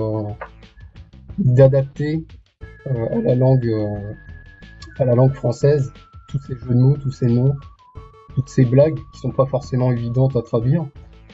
d'adapter euh, à la langue euh, à la langue française tous ces jeux de mots, tous ces noms, toutes ces blagues qui sont pas forcément évidentes à traduire.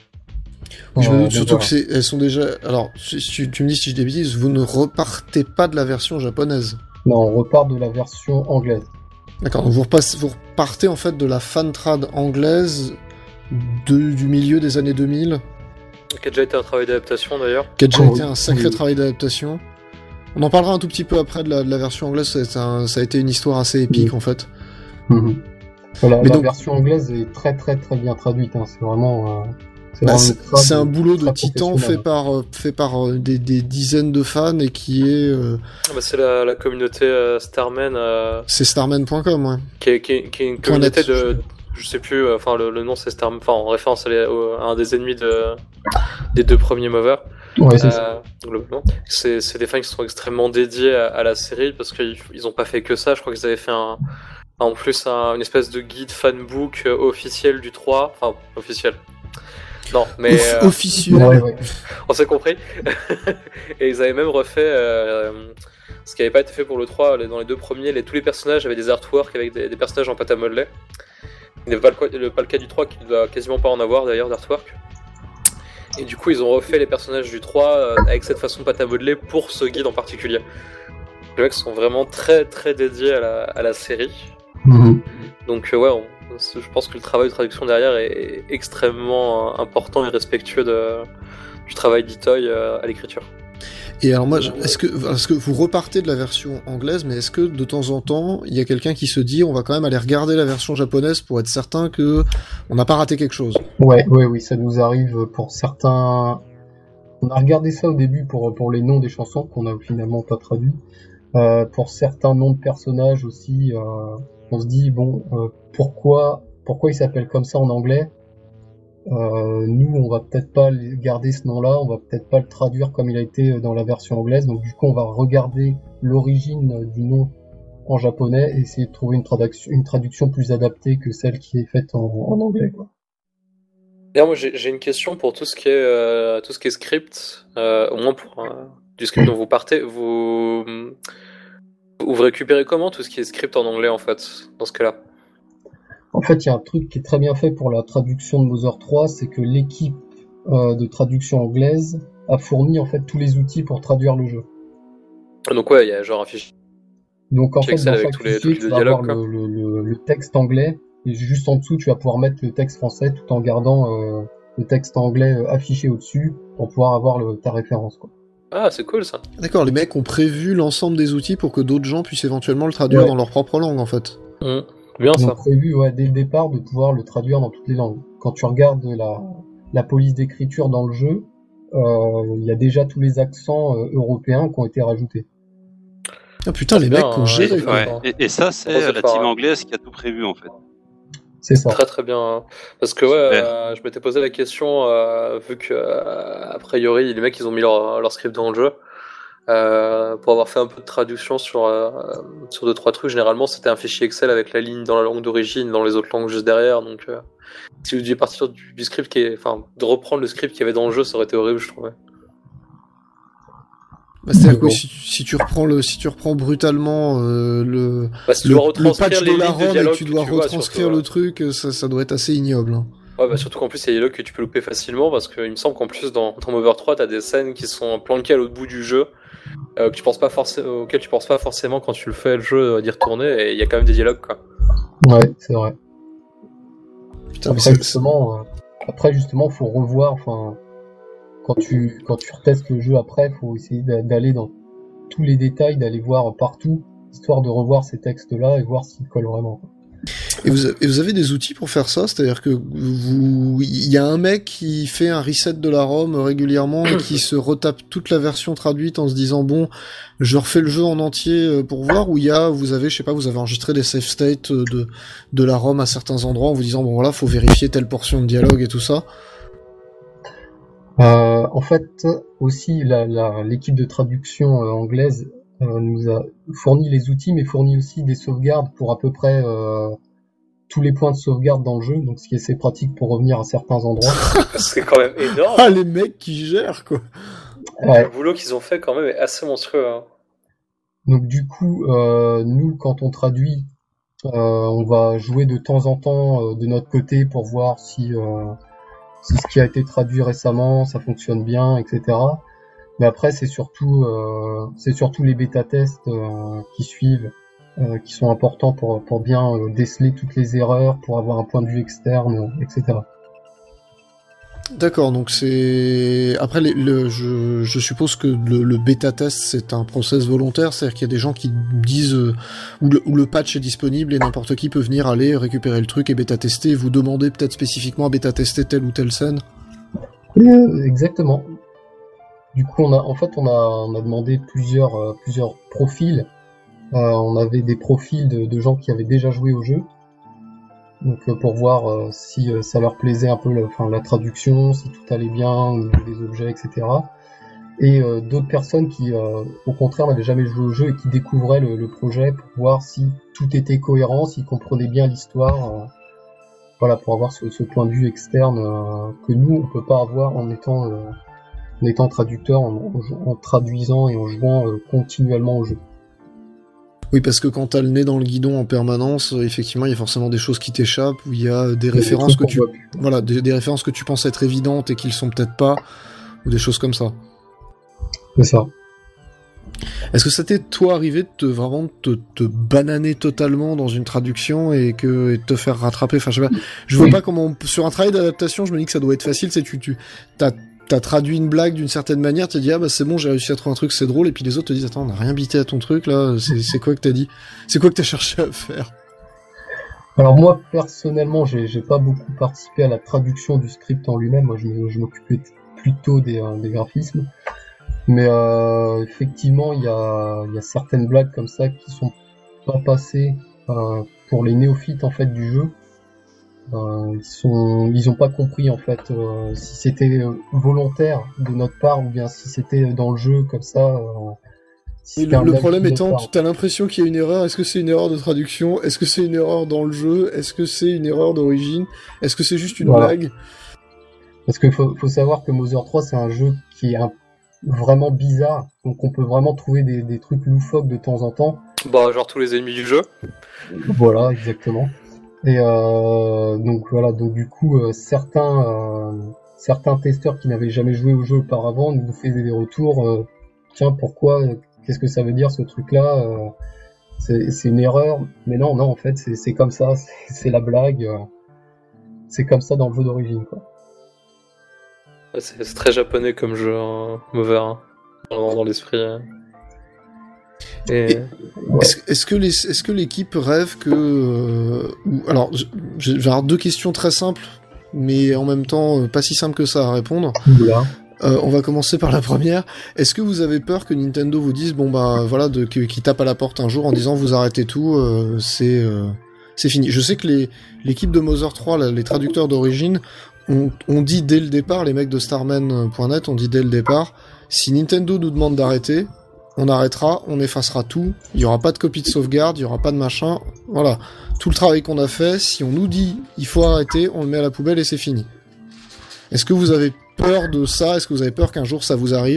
Oui, je me Euh, doute donc surtout voilà. que c'est, elles sont déjà. Alors, si si tu, tu me dis si je dis des bêtises, vous ne repartez pas de la version japonaise. Non, on repart de la version anglaise. D'accord, donc vous, repassez, vous repartez en fait de la fan-trad anglaise de, du milieu des années deux mille, Qui a déjà été un travail d'adaptation d'ailleurs. qui a déjà Oh, été un sacré oui. travail d'adaptation. On en parlera un tout petit peu après de la, de la version anglaise, c'est un- ça a été une histoire assez épique Oui. en fait. Mhm. Voilà, Mais la donc- version anglaise est très très très bien traduite. Hein. C'est vraiment. Euh, c'est, Bah, vraiment c'est, une trad c'est un boulot de très titan professionnelle. fait par, euh, fait par euh, des, des dizaines de fans et qui est. euh, Ah bah, c'est la, la communauté euh, Starman euh, c'est starman point com, ouais. qui, est, qui, est, qui est une Point communauté net, de. Je sais plus, euh, enfin le, le nom c'est Starman, enfin en référence à, les- au- à un des ennemis de, des deux premiers movers. Ouais, c'est ça. Euh, globalement. C'est, c'est des fans qui sont extrêmement dédiés à, à la série parce qu'ils ils ont pas fait que ça. Je crois qu'ils avaient fait un, en plus un, une espèce de guide fanbook euh, officiel du trois. Enfin, officiel. Non, mais Off- euh, officieux. Ouais, ouais. on s'est compris. Et ils avaient même refait euh, ce qui n'avait pas été fait pour le trois. les- Dans les deux premiers, les, tous les personnages avaient des artworks avec des, des personnages en pâte à modeler. Il n'est pas le, le- pas le cas du trois, qui ne doit quasiment pas en avoir d'ailleurs d'artwork. Et du coup, ils ont refait les personnages du trois euh, avec cette façon de pâte à modeler pour ce guide en particulier. Les mecs sont vraiment très très dédiés à la, à la série. Mhm. Donc euh, ouais, on- je pense que le travail de traduction derrière est extrêmement euh, important et respectueux de, du travail d'Itoei euh, à l'écriture. Et alors moi, je- est-ce que, est-ce que vous repartez de la version anglaise, mais est-ce que de temps en temps, il y a quelqu'un qui se dit, on va quand même aller regarder la version japonaise pour être certain que on n'a pas raté quelque chose? Ouais, ouais, oui, ça nous arrive pour certains. On a regardé ça au début pour, pour les noms des chansons qu'on a finalement pas traduits. Euh, pour certains noms de personnages aussi, euh, on se dit bon, euh, pourquoi, pourquoi il s'appelle comme ça en anglais? Euh, nous, on va peut-être pas les- garder ce nom-là, on va peut-être pas le traduire comme il a été dans la version anglaise. Donc du coup, on va regarder l'origine du nom en japonais et essayer de trouver une traduction, une traduction plus adaptée que celle qui est faite en, en anglais, quoi. D'ailleurs, moi j'ai, j'ai une question pour tout ce qui est, euh, tout ce qui est script, euh, au moins pour euh, du script dont vous partez. Vous, vous récupérez comment tout ce qui est script en anglais en fait, dans ce cas-là? En fait, il y a un truc qui est très bien fait pour la traduction de Mother trois, c'est que l'équipe euh, de traduction anglaise a fourni en fait tous les outils pour traduire le jeu. Donc ouais, il y a genre un fichier. Donc en fait, Excel dans avec chaque tous les fichier, trucs tu de vas avoir dialogue, le, le, le, le texte anglais, et juste en dessous, tu vas pouvoir mettre le texte français tout en gardant euh, le texte anglais euh, affiché au-dessus pour pouvoir avoir le, ta référence, quoi. Ah, c'est cool ça. D'accord, les mecs ont prévu l'ensemble des outils pour que d'autres gens puissent éventuellement le traduire Ouais. dans leur propre langue, en fait. Mmh. Bien Ils ont ça. prévu ouais, dès le départ de pouvoir le traduire dans toutes les langues. Quand tu regardes la, la police d'écriture dans le jeu, euh, il y a déjà tous les accents euh, européens qui ont été rajoutés. Ah putain, C'est les bien, mecs ont hein, géré, ils ont quoi. fait- Ouais. Et, et ça, c'est Grosse la effort, team hein. anglaise qui a tout prévu en fait. C'est ça. Très très bien. hein. Parce que ouais, Super. euh, je m'étais posé la question, euh, vu que euh, a priori les mecs ils ont mis leur, leur script dans le jeu, euh, pour avoir fait un peu de traduction sur euh, sur deux trois trucs. Généralement c'était un fichier Excel avec la ligne dans la langue d'origine, dans les autres langues juste derrière. Donc euh, si vous deviez partir du, du script qui est, enfin de reprendre le script qu'il y avait dans le jeu, ça aurait été horrible, je trouvais. Bah, c'est-à-dire Mais que bon. si, si tu reprends le, si tu reprends brutalement euh, le, Bah, si tu le, dois le retranscrire patch les de la lignes de ROM et dialogue que tu que dois tu vois, retranscrire surtout, le ouais. truc, ça, ça doit être assez ignoble. hein. Ouais, bah surtout qu'en plus, il y a des dialogues que tu peux louper facilement parce qu'il me semble qu'en plus, dans, dans Mover trois, t'as des scènes qui sont planquées à l'autre bout du jeu, euh, que tu penses pas forcément, auxquelles tu penses pas forcément quand tu le fais le jeu euh, d'y retourner, et il y a quand même des dialogues, quoi. Ouais, c'est vrai. Putain, mais Après c'est- justement, euh, après justement, faut revoir. Enfin, quand tu quand tu retestes le jeu après, faut essayer d'a- d'aller dans tous les détails, d'aller voir partout, histoire de revoir ces textes-là et voir s'ils collent vraiment. Et vous, a- et vous avez des outils pour faire ça? C'est-à-dire que vous, il y a un mec qui fait un reset de la ROM régulièrement et qui se retape toute la version traduite en se disant bon, je refais le jeu en entier euh, pour voir, ou il y a, vous avez, je sais pas, vous avez enregistré des save states euh, de, de la ROM à certains endroits en vous disant bon voilà, faut vérifier telle portion de dialogue et tout ça. Euh, en fait, aussi, la- la- l'équipe de traduction euh, anglaise euh, nous a fourni les outils, mais fourni aussi des sauvegardes pour à peu près euh, tous les points de sauvegarde dans le jeu, donc ce qui est assez pratique pour revenir à certains endroits. C'est quand même énorme. Ah, les mecs qui gèrent, quoi. Ouais. Le boulot qu'ils ont fait quand même est assez monstrueux. Hein. Donc du coup, euh, nous, quand on traduit, euh, on va jouer de temps en temps euh, de notre côté pour voir si, euh, si ce qui a été traduit récemment, ça fonctionne bien, et cetera. Mais après, c'est surtout, euh, c'est surtout les bêta-tests euh, qui suivent, euh, qui sont importants pour, pour bien euh, déceler toutes les erreurs, pour avoir un point de vue externe, et cetera. D'accord, donc c'est... Après, les, le, je, je suppose que le, le bêta-test, c'est un process volontaire, c'est-à-dire qu'il y a des gens qui disent euh, où, le, où le patch est disponible et n'importe qui peut venir aller récupérer le truc et bêta-tester, et vous demander peut-être spécifiquement à bêta-tester telle ou telle scène. Euh, exactement. Du coup, on a, en fait, on a, on a demandé plusieurs, euh, plusieurs profils. Euh, on avait des profils de, de gens qui avaient déjà joué au jeu. Donc euh, pour voir euh, si euh, ça leur plaisait un peu la, enfin, la traduction, si tout allait bien au niveau des objets, et cetera. Et euh, d'autres personnes qui, euh, au contraire, n'avaient jamais joué au jeu et qui découvraient le, le projet pour voir si tout était cohérent, s'ils comprenaient bien l'histoire. Euh, voilà, pour avoir ce, ce point de vue externe euh, que nous, on peut pas avoir en étant, euh, en étant traducteur, en, en, en traduisant et en jouant euh, continuellement au jeu. Oui, parce que quand t'as le nez dans le guidon en permanence, euh, effectivement, il y a forcément des choses qui t'échappent, où il y a des références que trucs tu... qu'on voit plus. Voilà, des, des références que tu penses être évidentes et qui le sont peut-être pas, ou des choses comme ça. C'est ça. Est-ce que ça t'est, toi, arrivé de te, vraiment de te, te bananer totalement dans une traduction et, que, et de te faire rattraper? Enfin, je sais pas, je vois Oui. pas comment... on- sur un travail d'adaptation, je me dis que ça doit être facile, c'est tu, tu t'as, t'as traduit une blague d'une certaine manière, t'as dit, ah bah c'est bon, j'ai réussi à trouver un truc, c'est drôle, et puis les autres te disent, attends, on a rien bité à ton truc, là, c'est, c'est quoi que t'as dit? C'est quoi que t'as cherché à faire? Alors moi, personnellement, j'ai j'ai pas beaucoup participé à la traduction du script en lui-même. Moi, je me- je m'occupais plutôt des, euh, des graphismes. Mais euh, effectivement, il y a, il y a certaines blagues comme ça qui sont pas passées euh, pour les néophytes en fait du jeu. Euh, ils sont, ils ont pas compris en fait euh, si c'était euh, volontaire de notre part ou bien si c'était dans le jeu comme ça. Euh, si Et c'était le, un le gag problème de notre étant, part. t'as l'impression qu'il y a une erreur. Est-ce que c'est une erreur de traduction? Est-ce que c'est une erreur dans le jeu? Est-ce que c'est une erreur d'origine? Est-ce que c'est juste une Voilà. blague? Parce qu'il faut, faut savoir que Mother trois, c'est un jeu qui est un- vraiment bizarre. Donc on peut vraiment trouver des, des trucs loufoques de temps en temps. Bah, genre tous les ennemis du jeu. Voilà, exactement. Et euh, donc voilà, donc du coup, euh, certains, euh, certains testeurs qui n'avaient jamais joué au jeu auparavant nous faisaient des retours. Euh, Tiens, pourquoi euh, Qu'est-ce que ça veut dire ce truc-là euh, c'est, c'est une erreur. Mais non, non, en fait, c'est, c'est comme ça. C'est, c'est la blague. Euh, c'est comme ça dans le jeu d'origine, quoi. C'est, c'est très japonais comme jeu, hein, mauvais, hein, dans, dans l'esprit. Hein. Et... Ouais. Est-ce, est-ce que les, est-ce que l'équipe rêve que, euh, ou, alors, je vais avoir deux questions très simples, mais en même temps pas si simples que ça à répondre. Voilà. Euh, on va commencer par la première. Est-ce que vous avez peur que Nintendo vous dise bon bah voilà, de, que, qu'il tape à la porte un jour en disant vous arrêtez tout, euh, c'est, euh, c'est fini. Je sais que les, l'équipe de Mother trois, là, les traducteurs d'origine, on, on dit dès le départ, les mecs de Starman point net, on dit dès le départ, si Nintendo nous demande d'arrêter, on arrêtera, on effacera tout, il y aura pas de copie de sauvegarde, il y aura pas de machin, voilà. Tout le travail qu'on a fait, si on nous dit il faut arrêter, on le met à la poubelle et c'est fini. Est-ce que vous avez peur de ça ? Est-ce que vous avez peur qu'un jour ça vous arrive ?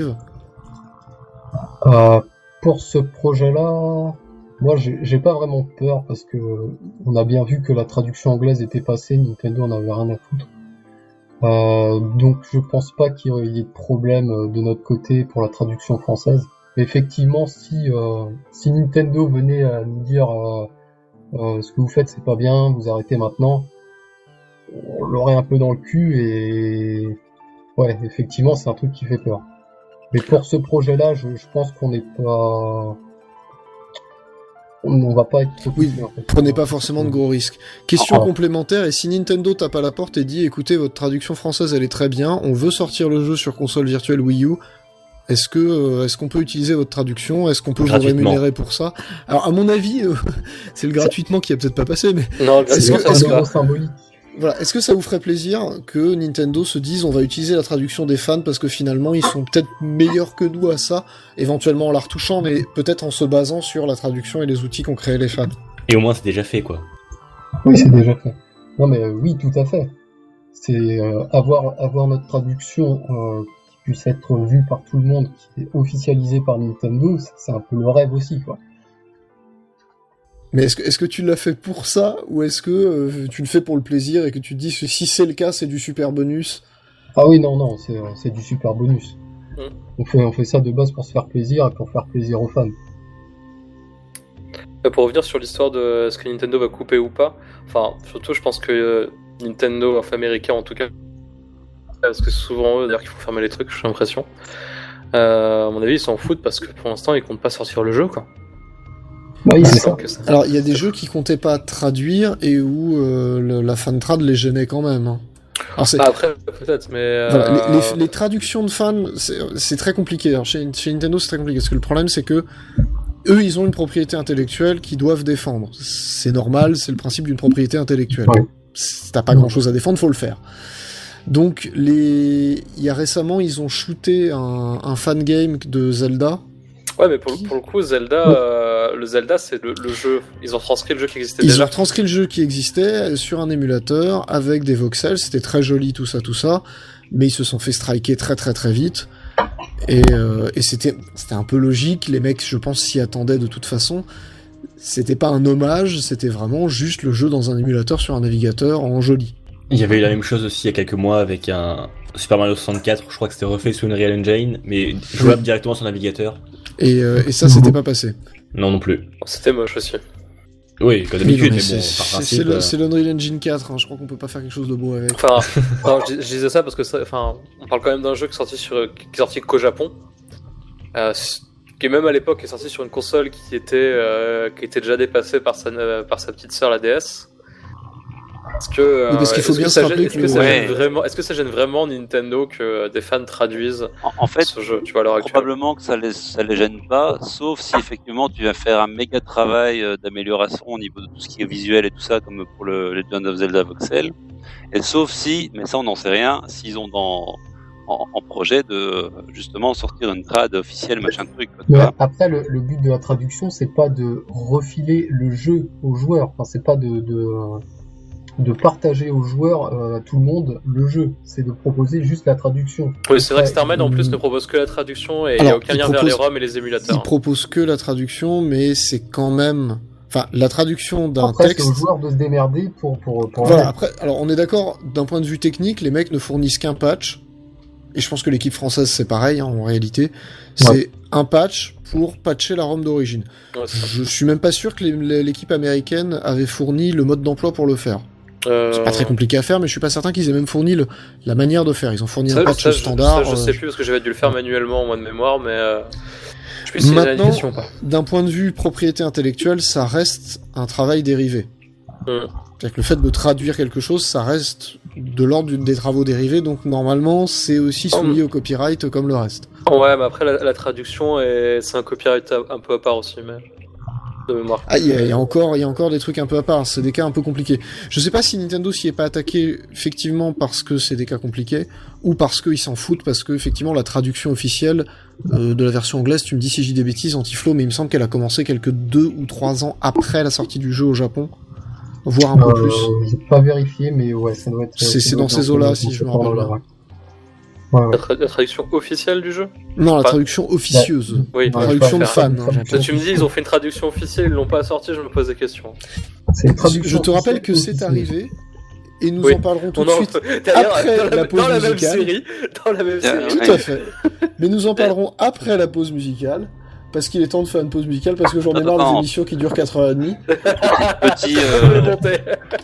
euh, Pour ce projet-là, moi j'ai, j'ai pas vraiment peur parce que on a bien vu que la traduction anglaise était passée, Nintendo en avait rien à foutre. Euh, donc je pense pas qu'il y ait de problème de notre côté pour la traduction française. Mais effectivement, si euh, si Nintendo venait à nous dire euh, euh, ce que vous faites c'est pas bien, vous arrêtez maintenant, on l'aurait un peu dans le cul et ouais, effectivement c'est un truc qui fait peur. Mais pour ce projet-là, je, je pense qu'on n'est pas, on, on va pas être trop oui, poussé, en fait. Prenez pas forcément de gros risques. Question ah. complémentaire, et si Nintendo tape à la porte et dit écoutez, votre traduction française elle est très bien, on veut sortir le jeu sur console virtuelle Wii U, est-ce que euh, est-ce qu'on peut utiliser votre traduction ? Est-ce qu'on peut vous rémunérer pour ça ? Alors à mon avis, euh, c'est le gratuitement qui a peut-être pas passé, mais non, est-ce que, ça est-ce que... symbolique. Voilà, est-ce que ça vous ferait plaisir que Nintendo se dise on va utiliser la traduction des fans parce que finalement ils sont peut-être meilleurs que nous à ça, éventuellement en la retouchant, mais peut-être en se basant sur la traduction et les outils qu'ont créé les fans. Et au moins c'est déjà fait, quoi. Oui, c'est déjà fait. Non mais euh, oui, tout à fait. C'est euh, avoir avoir notre traduction euh, qui puisse être vue par tout le monde, qui est officialisée par Nintendo, c'est un peu le rêve aussi, quoi. Mais est-ce que, est-ce que tu l'as fait pour ça, ou est-ce que euh, tu le fais pour le plaisir et que tu te dis que si c'est le cas, c'est du super bonus ? Ah oui, non, non, c'est, c'est du super bonus. Mmh. On fait, on fait ça de base pour se faire plaisir et pour faire plaisir aux fans. Pour revenir sur l'histoire de ce que Nintendo va couper ou pas, enfin, surtout je pense que euh, Nintendo, enfin américain en tout cas, parce que c'est souvent eux d'ailleurs qu'il faut fermer les trucs, j'ai l'impression. Euh, à mon avis, ils s'en foutent parce que pour l'instant, ils comptent pas sortir le jeu, quoi. Bah oui, c'est ça. ça. Alors, il y a des jeux qui comptaient pas traduire et où euh, le, la fan trad les gênait quand même. Hein. Alors, c'est... Ah, après, peut-être, mais... Euh... Voilà, les, les, les traductions de fans, c'est, c'est très compliqué. Alors, chez, chez Nintendo, c'est très compliqué, parce que le problème, c'est que eux, ils ont une propriété intellectuelle qu'ils doivent défendre. C'est normal, c'est le principe d'une propriété intellectuelle. Ouais. Si t'as pas grand-chose à défendre, faut le faire. Donc, les... il y a récemment, ils ont shooté un, un fan game de Zelda. Ouais, mais pour, pour le coup, Zelda, euh, le Zelda, c'est le, le jeu. Ils ont transcrit le jeu qui existait Ils déjà. ont transcrit le jeu qui existait sur un émulateur avec des voxels. C'était très joli, tout ça, tout ça. Mais ils se sont fait striker très, très, très vite. Et, euh, et c'était, c'était un peu logique. Les mecs, je pense, s'y attendaient de toute façon. C'était pas un hommage, c'était vraiment juste le jeu dans un émulateur sur un navigateur en joli. Il y avait eu la même chose aussi il y a quelques mois avec un Super Mario soixante-quatre. Je crois que c'était refait sous Unreal Engine, mais jouable oui. directement sur navigateur. Et, euh, et ça, c'était pas passé. Non, non plus. C'était moche aussi. Oui, comme d'habitude, oui, mais, mais bon, c'est, par c'est, principe... c'est, le, euh... c'est l'Unreal Engine quatre, hein. Je crois qu'on peut pas faire quelque chose de beau avec. Enfin, non, je, je disais ça parce que ça, enfin, on parle quand même d'un jeu qui est sorti, sur, qui est sorti qu'au Japon, euh, qui même à l'époque est sorti sur une console qui était, euh, qui était déjà dépassée par sa, par sa petite sœur, la D S. Est-ce que, euh, oui, parce qu'il faut bien se rappeler que, est-ce que, ça ouais. gêne vraiment, est-ce que ça gêne vraiment Nintendo que des fans traduisent en, en fait, ce jeu, tu vois, à l'heure actuelle ? Probablement que ça les, ça les gêne pas, sauf si effectivement tu vas faire un méga travail d'amélioration au niveau de tout ce qui est visuel et tout ça, comme pour le Legend of Zelda Voxel. Et sauf si, mais ça on n'en sait rien, s'ils ont dans, en, en projet de justement sortir une trad officielle, machin truc. Mais après, le, le but de la traduction, c'est pas de refiler le jeu aux joueurs. Enfin, c'est pas de, de de partager aux joueurs, euh, à tout le monde, le jeu. C'est de proposer juste la traduction. Oui, c'est vrai que Starman, en plus, ne propose que la traduction et il n'y a aucun lien propose, vers les ROM et les émulateurs. Il propose que la traduction, mais c'est quand même... Enfin, la traduction d'un Après, texte. c'est au joueur de se démerder pour pour pour. Voilà. Après, alors on est d'accord. D'un point de vue technique, les mecs ne fournissent qu'un patch. Et je pense que l'équipe française c'est pareil hein, en réalité. C'est Ouais. un patch pour patcher la ROM d'origine. Ouais, c'est ça. Je suis même pas sûr que les- l'équipe américaine avait fourni le mode d'emploi pour le faire. Euh, C'est pas très compliqué à faire, mais je suis pas certain qu'ils aient même fourni le, la manière de faire. Ils ont fourni Ça, un patch ça, je- standard. ça, je euh, sais plus parce que j'avais dû le faire manuellement en moi de mémoire, mais euh, je sais plus si c'est une Maintenant- indication ou pas. D'un point de vue propriété intellectuelle, ça reste un travail dérivé. Hmm. C'est-à-dire que le fait de traduire quelque chose, ça reste de l'ordre d'une- des travaux dérivés, donc normalement c'est aussi soumis au copyright comme le reste. Ouais, mais après la, la traduction, est... c'est un copyright un peu à part aussi, mais de mémoire. Ah, il y, a- il y a encore, il y a encore des trucs un peu à part, c'est des cas un peu compliqués. Je sais pas si Nintendo s'y est pas attaqué effectivement parce que c'est des cas compliqués, ou parce qu'ils s'en foutent, parce que effectivement la traduction officielle euh, de la version anglaise, tu me dis si j'ai des bêtises, Antiflow, mais il me semble qu'elle a commencé quelques deux ou trois ans après la sortie du jeu au Japon, voire un peu Euh, plus. J'ai pas vérifié, mais ouais, ça doit être. C'est- c'est ça doit dans être ces dans eaux-là, ce- si je me dans ce rappelle temps-là, bien. ouais. Ouais, ouais. La, tra- la traduction officielle du jeu. Non, la Pas- traduction officieuse. Oui, Ouais, traduction de je fans. préfère. hein, j'entends. Là, tu me dis, ils ont fait une traduction officielle, ils l'ont pas sortie, je me pose des questions. C'est une traduction Je te rappelle que officielle. c'est arrivé, et nous Oui. en parlerons tout On de en- suite. D'ailleurs, après dans la la, pause dans la même musicale. série, dans la même Euh, série. Tout à fait. Mais nous en parlerons après la pause musicale, parce qu'il est temps de faire une pause musicale, parce que j'en ai marre des Attends. émissions qui durent quatre heures trente. Petit, Faut les euh, monter.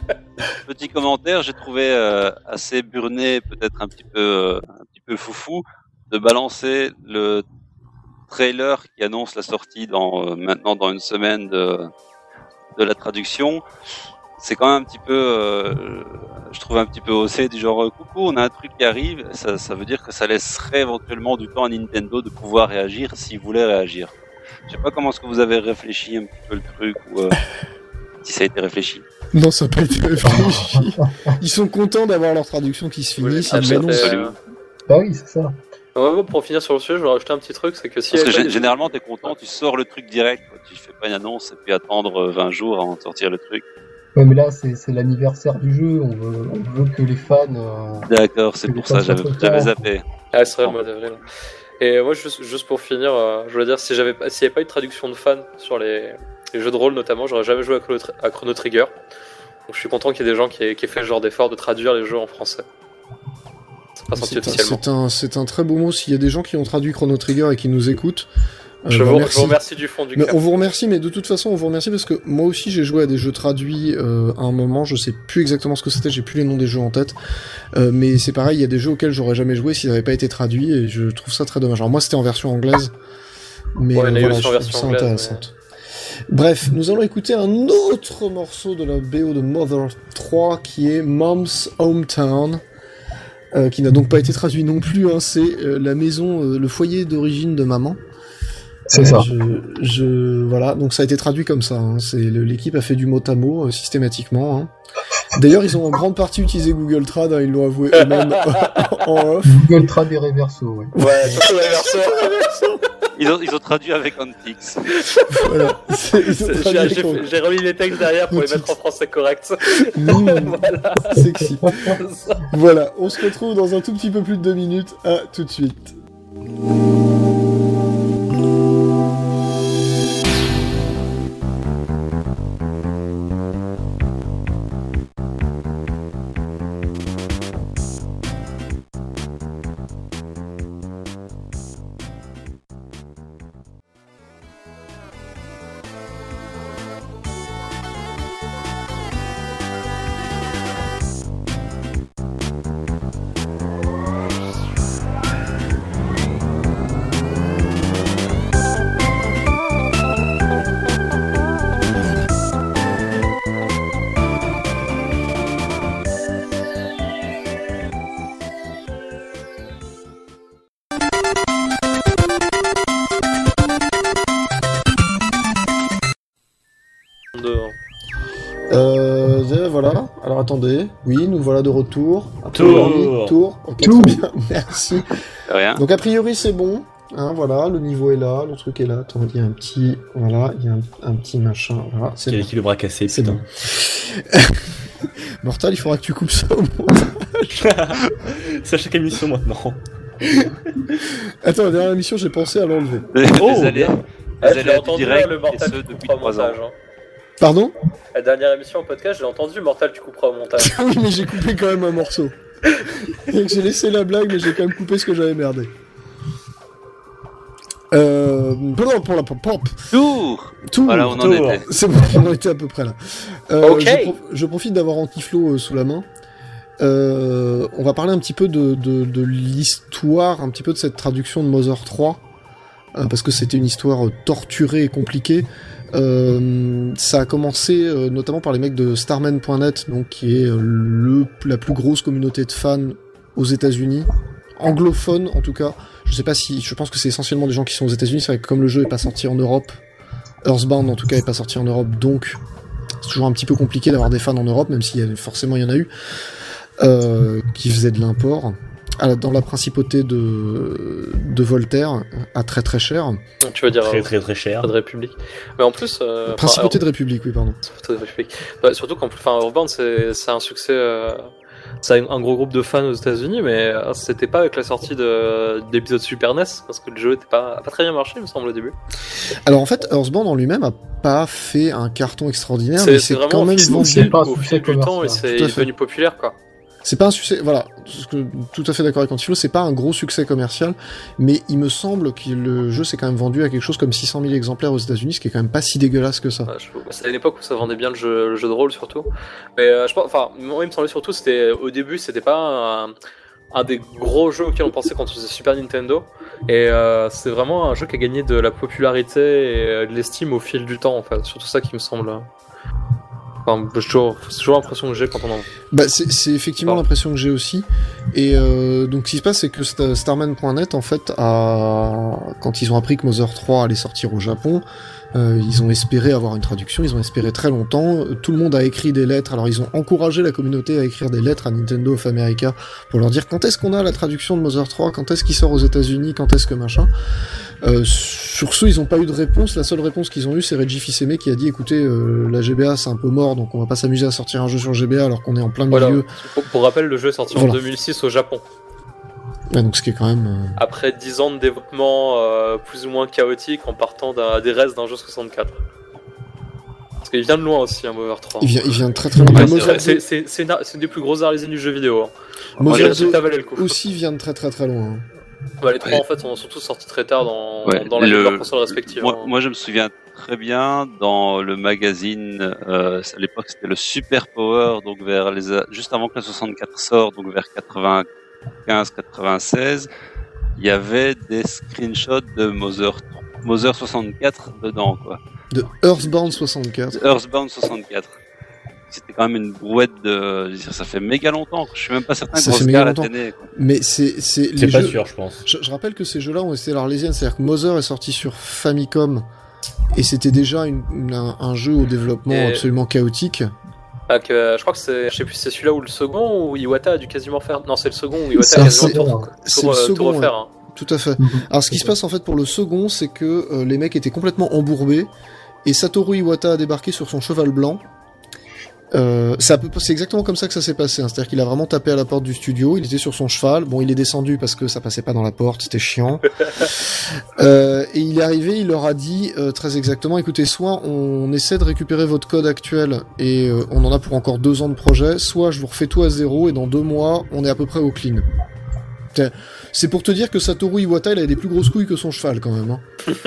petit commentaire, j'ai trouvé euh, assez burné, peut-être un petit peu, euh, un petit peu foufou, de balancer le trailer qui annonce la sortie dans euh, maintenant dans une semaine de de la traduction. C'est quand même un petit peu, euh, je trouve un petit peu haussé, du genre coucou, on a un truc qui arrive. Ça, ça veut dire que ça laisserait éventuellement du temps à Nintendo de pouvoir réagir s'il voulait réagir. Je sais pas comment est-ce que vous avez réfléchi un petit peu le truc ou euh, si ça a été réfléchi. Non, ça n'a pas été réfléchi. Ils sont contents d'avoir leur traduction qui se finit. Ah, Ils c'était, l'annoncent. absolument. Bah oui, c'est ça. Ouais, ouais, pour finir sur le sujet, je vais rajouter un petit truc, c'est que si Parce que elle est gé- pas- généralement, t'es content, tu sors le truc direct, quoi. Tu fais pas une annonce et puis attendre euh, vingt jours avant de sortir le truc. Ouais, mais là, c'est c'est l'anniversaire du jeu. On veut, on veut que les fans. euh, D'accord, c'est Que pour les ça, fans j'avais soient j'avais contents. zappé. Ah, c'est vrai, le mois d'avril. Et moi, juste, juste pour finir, euh, je voulais dire, si j'avais, pas- s'il n'y avait pas eu de traduction de fans sur les, les jeux de rôle notamment, j'aurais jamais joué à Chrono, Tri- à Chrono Trigger. Donc je suis content qu'il y ait des gens qui aient, qui aient fait le genre d'effort de traduire les jeux en français. C'est pas sorti C'est officiellement. c'est un, c'est un très beau mot. S'il y a des gens qui ont traduit Chrono Trigger et qui nous écoutent, euh, Je bah, vous, je merci. vous remercie du fond du Mais cœur. on vous remercie, mais de toute façon, on vous remercie parce que moi aussi j'ai joué à des jeux traduits euh, à un moment, je sais plus exactement ce que c'était, j'ai plus les noms des jeux en tête, euh, mais c'est pareil, il y a des jeux auxquels j'aurais jamais joué s'ils n'avaient pas été traduits et je trouve ça très dommage. Alors moi c'était en version anglaise, mais Ouais, euh, il y en a eu voilà, aussi je en trouve version ça anglaise, intéressante. Bref, nous allons écouter un autre morceau de la B O de Mother trois qui est Mom's Hometown. Euh, qui n'a donc pas été traduit non plus, hein, c'est euh, la maison, euh, le foyer d'origine de maman. C'est Euh, ça. Je, je, voilà, donc ça a été traduit comme ça. Hein. C'est le- l'équipe a fait du mot à mot euh, systématiquement. Hein. D'ailleurs, ils ont en grande partie utilisé Google Trad. Hein, ils l'ont avoué eux-mêmes en off. Google Trad et Reverso, ouais. Ouais, surtout la version. Ils ont, ils ont traduit avec Antix. Voilà. C'est- ils ont C'est- traduit J'ai j'ai con- fait- j'ai remis les textes derrière pour les mettre en français correct. Mmh, Voilà. sexy. Voilà, on se retrouve dans un tout petit peu plus de deux minutes. À tout de suite. De- Euh, euh, voilà. Alors attendez. Oui, nous voilà de retour. A Tour. priori, Tour. Ok, Tour. très bien. Merci. Rien. Donc a priori c'est bon. Hein, voilà, le niveau est là, le truc est là. Attends, il y a un petit, voilà, il y a un, un petit machin. Voilà, c'est Quel bon. équilibre à casser, C'est putain. bon. Mortal, il faudra que tu coupes ça au montage. C'est à chaque émission maintenant. Attends, la dernière émission, j'ai pensé à l'enlever. Les, Oh, les aléas, Ah, les je l'ai aléas du entendu direct, là, le et mortal ce qui depuis coupe en trois ans. montage. hein. Pardon? La dernière émission en podcast, j'ai entendu Mortal, tu couperas au montage. Oui, mais j'ai coupé quand même un morceau. Donc j'ai laissé la blague, mais j'ai quand même coupé ce que j'avais merdé. Euh... Pardon pour la pop. Tour. Tour. Voilà, on en Tour. était. C'est bon, on était à peu près là. Euh, Ok. je, prof- je profite d'avoir Antiflo euh, sous la main. Euh, on va parler un petit peu de, de, de l'histoire, un petit peu de cette traduction de Mother trois, euh, parce que c'était une histoire euh, torturée et compliquée. Euh, ça a commencé euh, notamment par les mecs de Starman point net, donc qui est euh, le, la plus grosse communauté de fans aux États-Unis, anglophone en tout cas. Je sais pas si, je pense que c'est essentiellement des gens qui sont aux États-Unis. C'est vrai que comme le jeu est pas sorti en Europe, Earthbound en tout cas est pas sorti en Europe, donc c'est toujours un petit peu compliqué d'avoir des fans en Europe, même s'il y a forcément il y en a eu euh, qui faisaient de l'import. À la- Dans la principauté de, de Voltaire, à très très cher. Donc, tu veux dire Très euh, très très cher. de République. Mais en plus. Euh, Principauté enfin, de République, oui, pardon. alors, Principauté de République. Bah, surtout qu'en plus, enfin, Earthbound, c'est c'est un succès. Euh, ça a un gros groupe de fans aux États-Unis, mais euh, c'était pas avec la sortie de d'épisode Super N E S, parce que le jeu était pas, a pas très bien marché, il me semble, au début. Alors en fait, Earthbound en lui-même a pas fait un carton extraordinaire, C'est mais c'est c'est vraiment quand au même fil, au vendu. c'est fil- pas un au succès fil du temps et commercial. c'est Tout à fait. devenu populaire, quoi. C'est pas un succès, voilà, ce que- tout à fait d'accord avec Antiflo, c'est pas un gros succès commercial, mais il me semble que le jeu s'est quand même vendu à quelque chose comme six cent mille exemplaires aux États-Unis, ce qui est quand même pas si dégueulasse que ça. Ouais, je- C'était une époque où ça vendait bien le jeu, le jeu de rôle surtout. Mais euh, je pense, enfin, moi il me semblait surtout, c'était au début, c'était pas un, un des gros jeux auxquels on pensait quand on faisait Super Nintendo. Et euh, c'est vraiment un jeu qui a gagné de la popularité et euh, de l'estime au fil du temps, en fait. Surtout ça qui me semble. Enfin, j'ai toujours, c'est toujours l'impression que j'ai quand on en. Bah, c'est c'est effectivement Bon. l'impression que j'ai aussi. Et euh, donc, ce qui se passe, c'est que Sta- Starman point net, en fait, a... quand ils ont appris que Mother trois allait sortir au Japon, euh, ils ont espéré avoir une traduction, ils ont espéré très longtemps. Tout le monde a écrit des lettres. Alors, ils ont encouragé la communauté à écrire des lettres à Nintendo of America pour leur dire quand est-ce qu'on a la traduction de Mother trois, quand est-ce qu'il sort aux États-Unis, quand est-ce que machin. Euh, sur ce, ils ont pas eu de réponse. La seule réponse qu'ils ont eue, c'est Reggie Fils-Aimé qui a dit écoutez, euh, la G B A c'est un peu mort, donc on va pas s'amuser à sortir un jeu sur G B A alors qu'on est en plein milieu. Voilà. Pour, pour rappel, le jeu est sorti Voilà. en deux mille six au Japon. Ouais, donc ce qui est quand même. euh, Après dix ans de développement euh, plus ou moins chaotique en partant d'un- des restes d'un jeu soixante-quatre. Parce qu'il vient de loin aussi, hein, Mother trois. Il vient, il vient de très très loin. Ouais, Mais c'est Mother vrai, C'est deux c'est- c'est une, c'est une des plus grosses arlésiennes du jeu vidéo. Hein. Mother Malgré deux tout, ça valait le coup. aussi vient de très très très loin. Bah, les trois Ouais. en fait sont surtout sortis très tard dans, Ouais, dans la le- leurs consoles respectives. Moi, hein. moi, je me souviens très bien dans le magazine, euh, à l'époque c'était le Super Power, donc vers les, a- juste avant que la soixante-quatre sorte, donc vers quatre-vingt-quinze quatre-vingt-seize, il y avait des screenshots de Mother, Mother soixante-quatre dedans, quoi. De Earthbound soixante-quatre. Earthbound soixante-quatre. C'était quand même une brouette de, je veux dire, ça fait méga longtemps. Je suis même pas certain Ça qu'on fait se méga gare la longtemps. télé, quoi. Mais c'est c'est C'est les pas jeux. sûr, je pense. Je, je rappelle que ces jeux-là ont été l'Arlésienne, c'est-à-dire que Mother est sorti sur Famicom et c'était déjà une- une- un, un jeu au développement Et- absolument chaotique. Ah, que, euh, je crois que c'est, je sais plus, si c'est celui-là ou le second où Iwata a dû quasiment faire. Non, c'est le second où Iwata C'est- a quasiment c'est- tout, c'est tout, le euh, tout second, refaire. Hein. Tout à fait. Alors ce qui se passe en fait pour le second, c'est que euh, les mecs étaient complètement embourbés et Satoru Iwata a débarqué sur son cheval blanc. Euh, c'est, à peu- c'est exactement comme ça que ça s'est passé, hein. C'est-à-dire qu'il a vraiment tapé à la porte du studio, il était sur son cheval, bon il est descendu parce que ça passait pas dans la porte, c'était chiant. Euh, et il est arrivé, il leur a dit euh, très exactement, écoutez, soit on essaie de récupérer votre code actuel et euh, on en a pour encore deux ans de projet, soit je vous refais tout à zéro et dans deux mois on est à peu près au clean. C'est- C'est pour te dire que Satoru Iwata il avait des plus grosses couilles que son cheval quand même. Hein.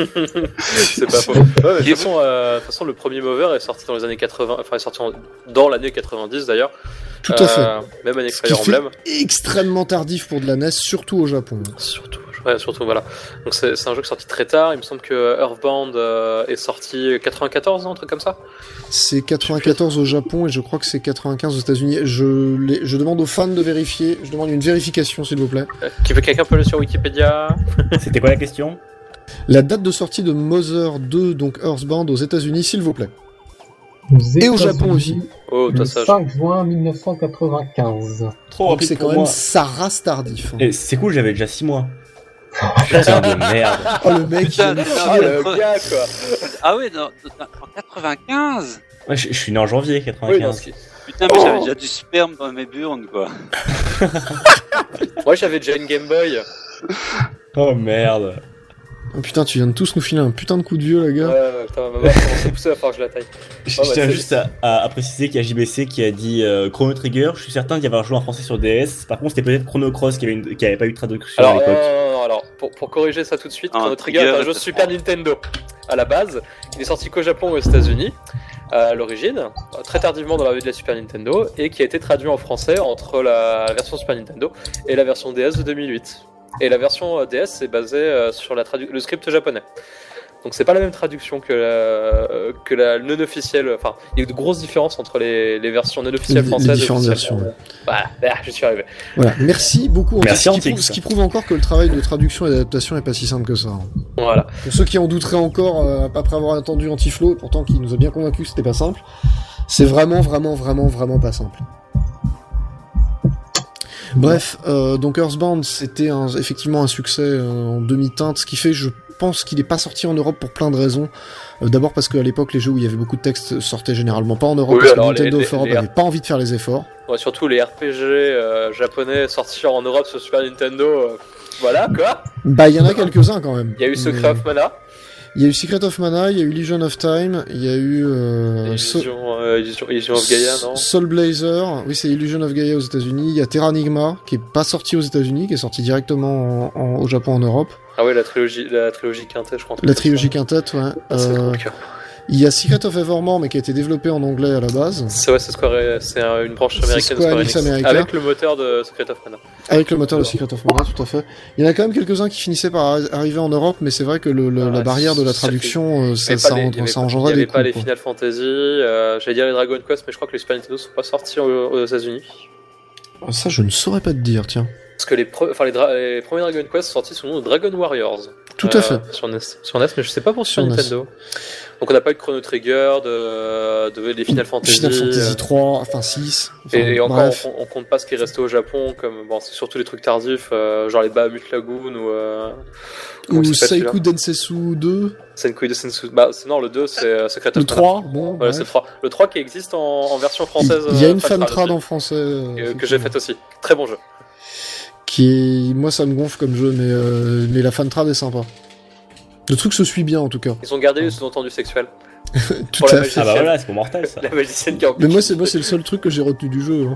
C'est pas faux. Ouais, mais de toute façon, euh, de toute façon, le premier Mover est sorti dans les années quatre-vingts, enfin, est sorti en- dans l'année quatre-vingt-dix d'ailleurs. Tout à fait. Euh, même avec Ce qui Fire fait Emblem. extrêmement tardif pour de la N E S, surtout au Japon. Surtout, ouais, surtout, voilà. Donc c'est c'est un jeu qui est sorti très tard. Il me semble que Earthbound euh, est sorti quatre-vingt-quatorze, non, un truc comme ça. C'est quatre-vingt-quatorze au Japon et je crois que c'est quatre-vingt-quinze aux États-Unis. Je, les- je demande aux fans de vérifier. Je demande une vérification, s'il vous plaît. Euh, qui veut quelqu'un peut aller sur Wikipédia. C'était quoi la question? La date de sortie de Mother deux, donc Earthbound, aux États-Unis, s'il vous plaît. Aux Et au États-Unis, Japon aussi. Oh, Le toi ça. cinq juin mille neuf cent quatre-vingt-quinze. Trop Donc c'est quand même sa race tardif. hein. Et c'est cool, j'avais déjà six mois. Putain de merde. Oh le mec, il Putain, vient de- putain, Ah, mais- le gars, quoi. Ah oui, dans- dans- en quatre-vingt-quinze. Ouais, je, je suis né en janvier Oui, non, quatre-vingt-quinze. c'est- Putain, mais j'avais déjà du sperme dans mes burnes, quoi. Moi, j'avais déjà une Game Boy. Oh merde. Oh putain, tu viens de tous nous filer un putain de coup de vieux, la gars. Ouais, ouais, putain, ma mère commence à pousser, il va falloir que je la taille. Je Ouais, bah, tiens c'est- juste à, à- à préciser qu'il y a J B C qui a dit euh, Chrono Trigger. Je suis certain d'y avoir joué en français sur D S. Par contre, c'était peut-être Chrono Cross qui avait, une, qui avait pas eu de traduction Alors, à non, l'époque. non, non, non, alors pour, pour corriger ça tout de suite, Ah, Chrono Trigger Trigger, est un jeu c'est Super bon. Nintendo à la base. Il est sorti qu'au Japon et aux États-Unis à l'origine, euh, très tardivement dans la vie de la Super Nintendo, et qui a été traduit en français entre la version Super Nintendo et la version D S de deux mille huit. Et la version euh, D S est basée euh, sur la tradu- le script japonais. Donc c'est pas la même traduction que la, euh, que la non officielle. Enfin, il y a eu de grosses différences entre les, les versions non officielles Les- les françaises. et différentes officielles. versions, ouais. Voilà, ah, je suis arrivé. Voilà, merci beaucoup. Antique, Merci, ce, qui Antique, prouve, ça. ce qui prouve encore que le travail de traduction et d'adaptation est pas si simple que ça. hein. Voilà. Pour ceux qui en douteraient encore euh, après avoir entendu Antiflow, pourtant qui nous a bien convaincus que c'était pas simple, c'est vraiment, vraiment, vraiment, vraiment pas simple. Bref, euh, donc Earthbound, c'était un, effectivement un succès euh, en demi-teinte, ce qui fait, je pense qu'il est pas sorti en Europe pour plein de raisons. Euh, D'abord parce qu'à l'époque, les jeux où il y avait beaucoup de texte sortaient généralement pas en Europe, Oui, parce que alors, Nintendo les- of Europe les- avait pas envie de faire les efforts. Ouais, surtout les R P G euh, japonais sortis en Europe sur Super Nintendo. euh, voilà quoi. Bah, il y en a quelques-uns quand même. Il y a eu Secret Mais- of Mana, Il y a eu Secret of Mana, il y a eu Legion of Time, il y a eu euh, So- Illusion, euh, Illusion, Illusion of Gaia, non Soul Blazer, oui c'est Illusion of Gaia aux États-Unis. Il y a Terranigma qui est pas sorti aux États-Unis, qui est sorti directement en- en- au Japon, en Europe. Ah ouais, la trilogie, la trilogie quintette, je crois. un truc La comme trilogie ça. quintette, ouais. Ah, c'est Euh, cool, quoi. il y a Secret of Evermore, mais qui a été développé en anglais à la base, C'est ouais, c'est Square, c'est un- une branche C'est américaine de Square Square Enix Enix, américain. avec le moteur de Secret of Mana. avec le moteur de Secret of Mana, tout à fait. Il y en a quand même quelques-uns qui finissaient par arri- arriver en Europe, mais c'est vrai que le, le- Ah, la barrière de la ça traduction, euh, Il y ça, avait ça, pas les- rend- il y avait ça pas- engendrait Il n'y des avait pas coûts, les quoi. Final Fantasy, euh, j'allais dire les Dragon Quest, mais je crois que les Super Nintendo sont pas sortis aux, aux États-Unis. Ça, je ne saurais pas te dire, tiens. Parce que les, pre- enfin, les, dra- les premiers Dragon Quest sont sortis sous le nom de Dragon Warriors. Tout à Euh, fait. Sur N E S, sur N E S, mais je sais pas pour Sur Super N E S. Nintendo. Donc on n'a pas eu de Chrono Trigger, de, de des Final Fantasy. Final Fantasy euh, trois, enfin six. Enfin, et, et encore, bref. on, on compte pas ce qui est resté au Japon, comme bon, c'est surtout les trucs tardifs, euh, genre les Bahamut Lagoon ou. Euh, comment Ou il s'appelle, Seiku Densetsu deux, Senkui de Sensu. Bah, c'est- non, le deux, c'est euh, Secret le of Mana. trois, bon, Ouais, bref. c'est le trois. Le trois qui existe en, en version Il française. il y a euh, une fan fantrad trad en français. euh, que, que j'ai effectivement. faite aussi. Très bon jeu. Qui est... Moi, ça me gonfle comme jeu, mais, euh, mais la fantrad est sympa. Le truc se suit bien, en tout cas. Ils ont gardé le sous-entendu sexuel. Tout Pour la à magie. fait. Ah bah voilà, c'est pour Mortal ça. La magicienne qui a Mais moi, c'est moi, c'est le seul truc que j'ai retenu du jeu. hein.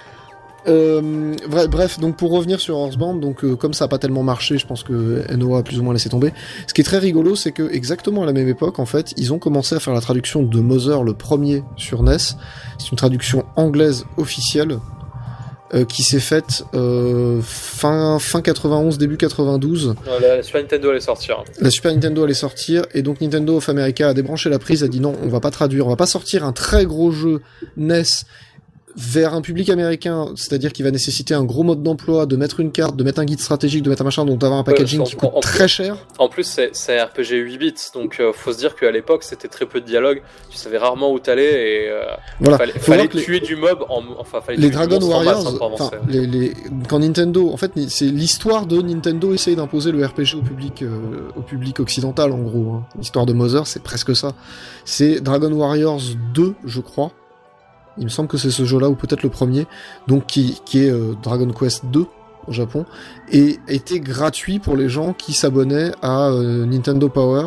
Euh, bref, bref, donc pour revenir sur Earthbound, donc euh, comme ça a pas tellement marché, je pense que N O A a plus ou moins laissé tomber. Ce qui est très rigolo, c'est que exactement à la même époque, en fait, ils ont commencé à faire la traduction de Mother, le premier sur N E S. C'est une traduction anglaise officielle euh, qui s'est faite euh, fin fin quatre-vingt-onze, début quatre-vingt-douze. Non, la, la Super Nintendo allait sortir. hein. La Super Nintendo allait sortir et donc Nintendo of America a débranché la prise, a dit non, on va pas traduire, on va pas sortir un très gros jeu N E S vers un public américain, c'est-à-dire qu'il va nécessiter un gros mode d'emploi, de mettre une carte, de mettre un guide stratégique, de mettre un machin, dont avoir un packaging en- qui coûte en- en- très cher. En plus, c'est c'est un R P G huit bits, donc euh, faut se dire qu'à l'époque, c'était très peu de dialogue. Tu savais rarement où t'allais et euh, Voilà. fallait, Faut fallait voir que les- tuer du mob en. Enfin, fallait Les tuer du Dragon monstre en masse, Warriors, hein, pour enfin, avancer. les, les, quand Nintendo, en fait, c'est l'histoire de Nintendo essaye d'imposer le R P G au public, euh, au public occidental, en gros. Hein. L'histoire de Mother, c'est presque ça. C'est Dragon Warriors deux, je crois. Il me semble que c'est ce jeu-là, ou peut-être le premier, donc qui, qui est euh, Dragon Quest deux au Japon, et était gratuit pour les gens qui s'abonnaient à euh, Nintendo Power.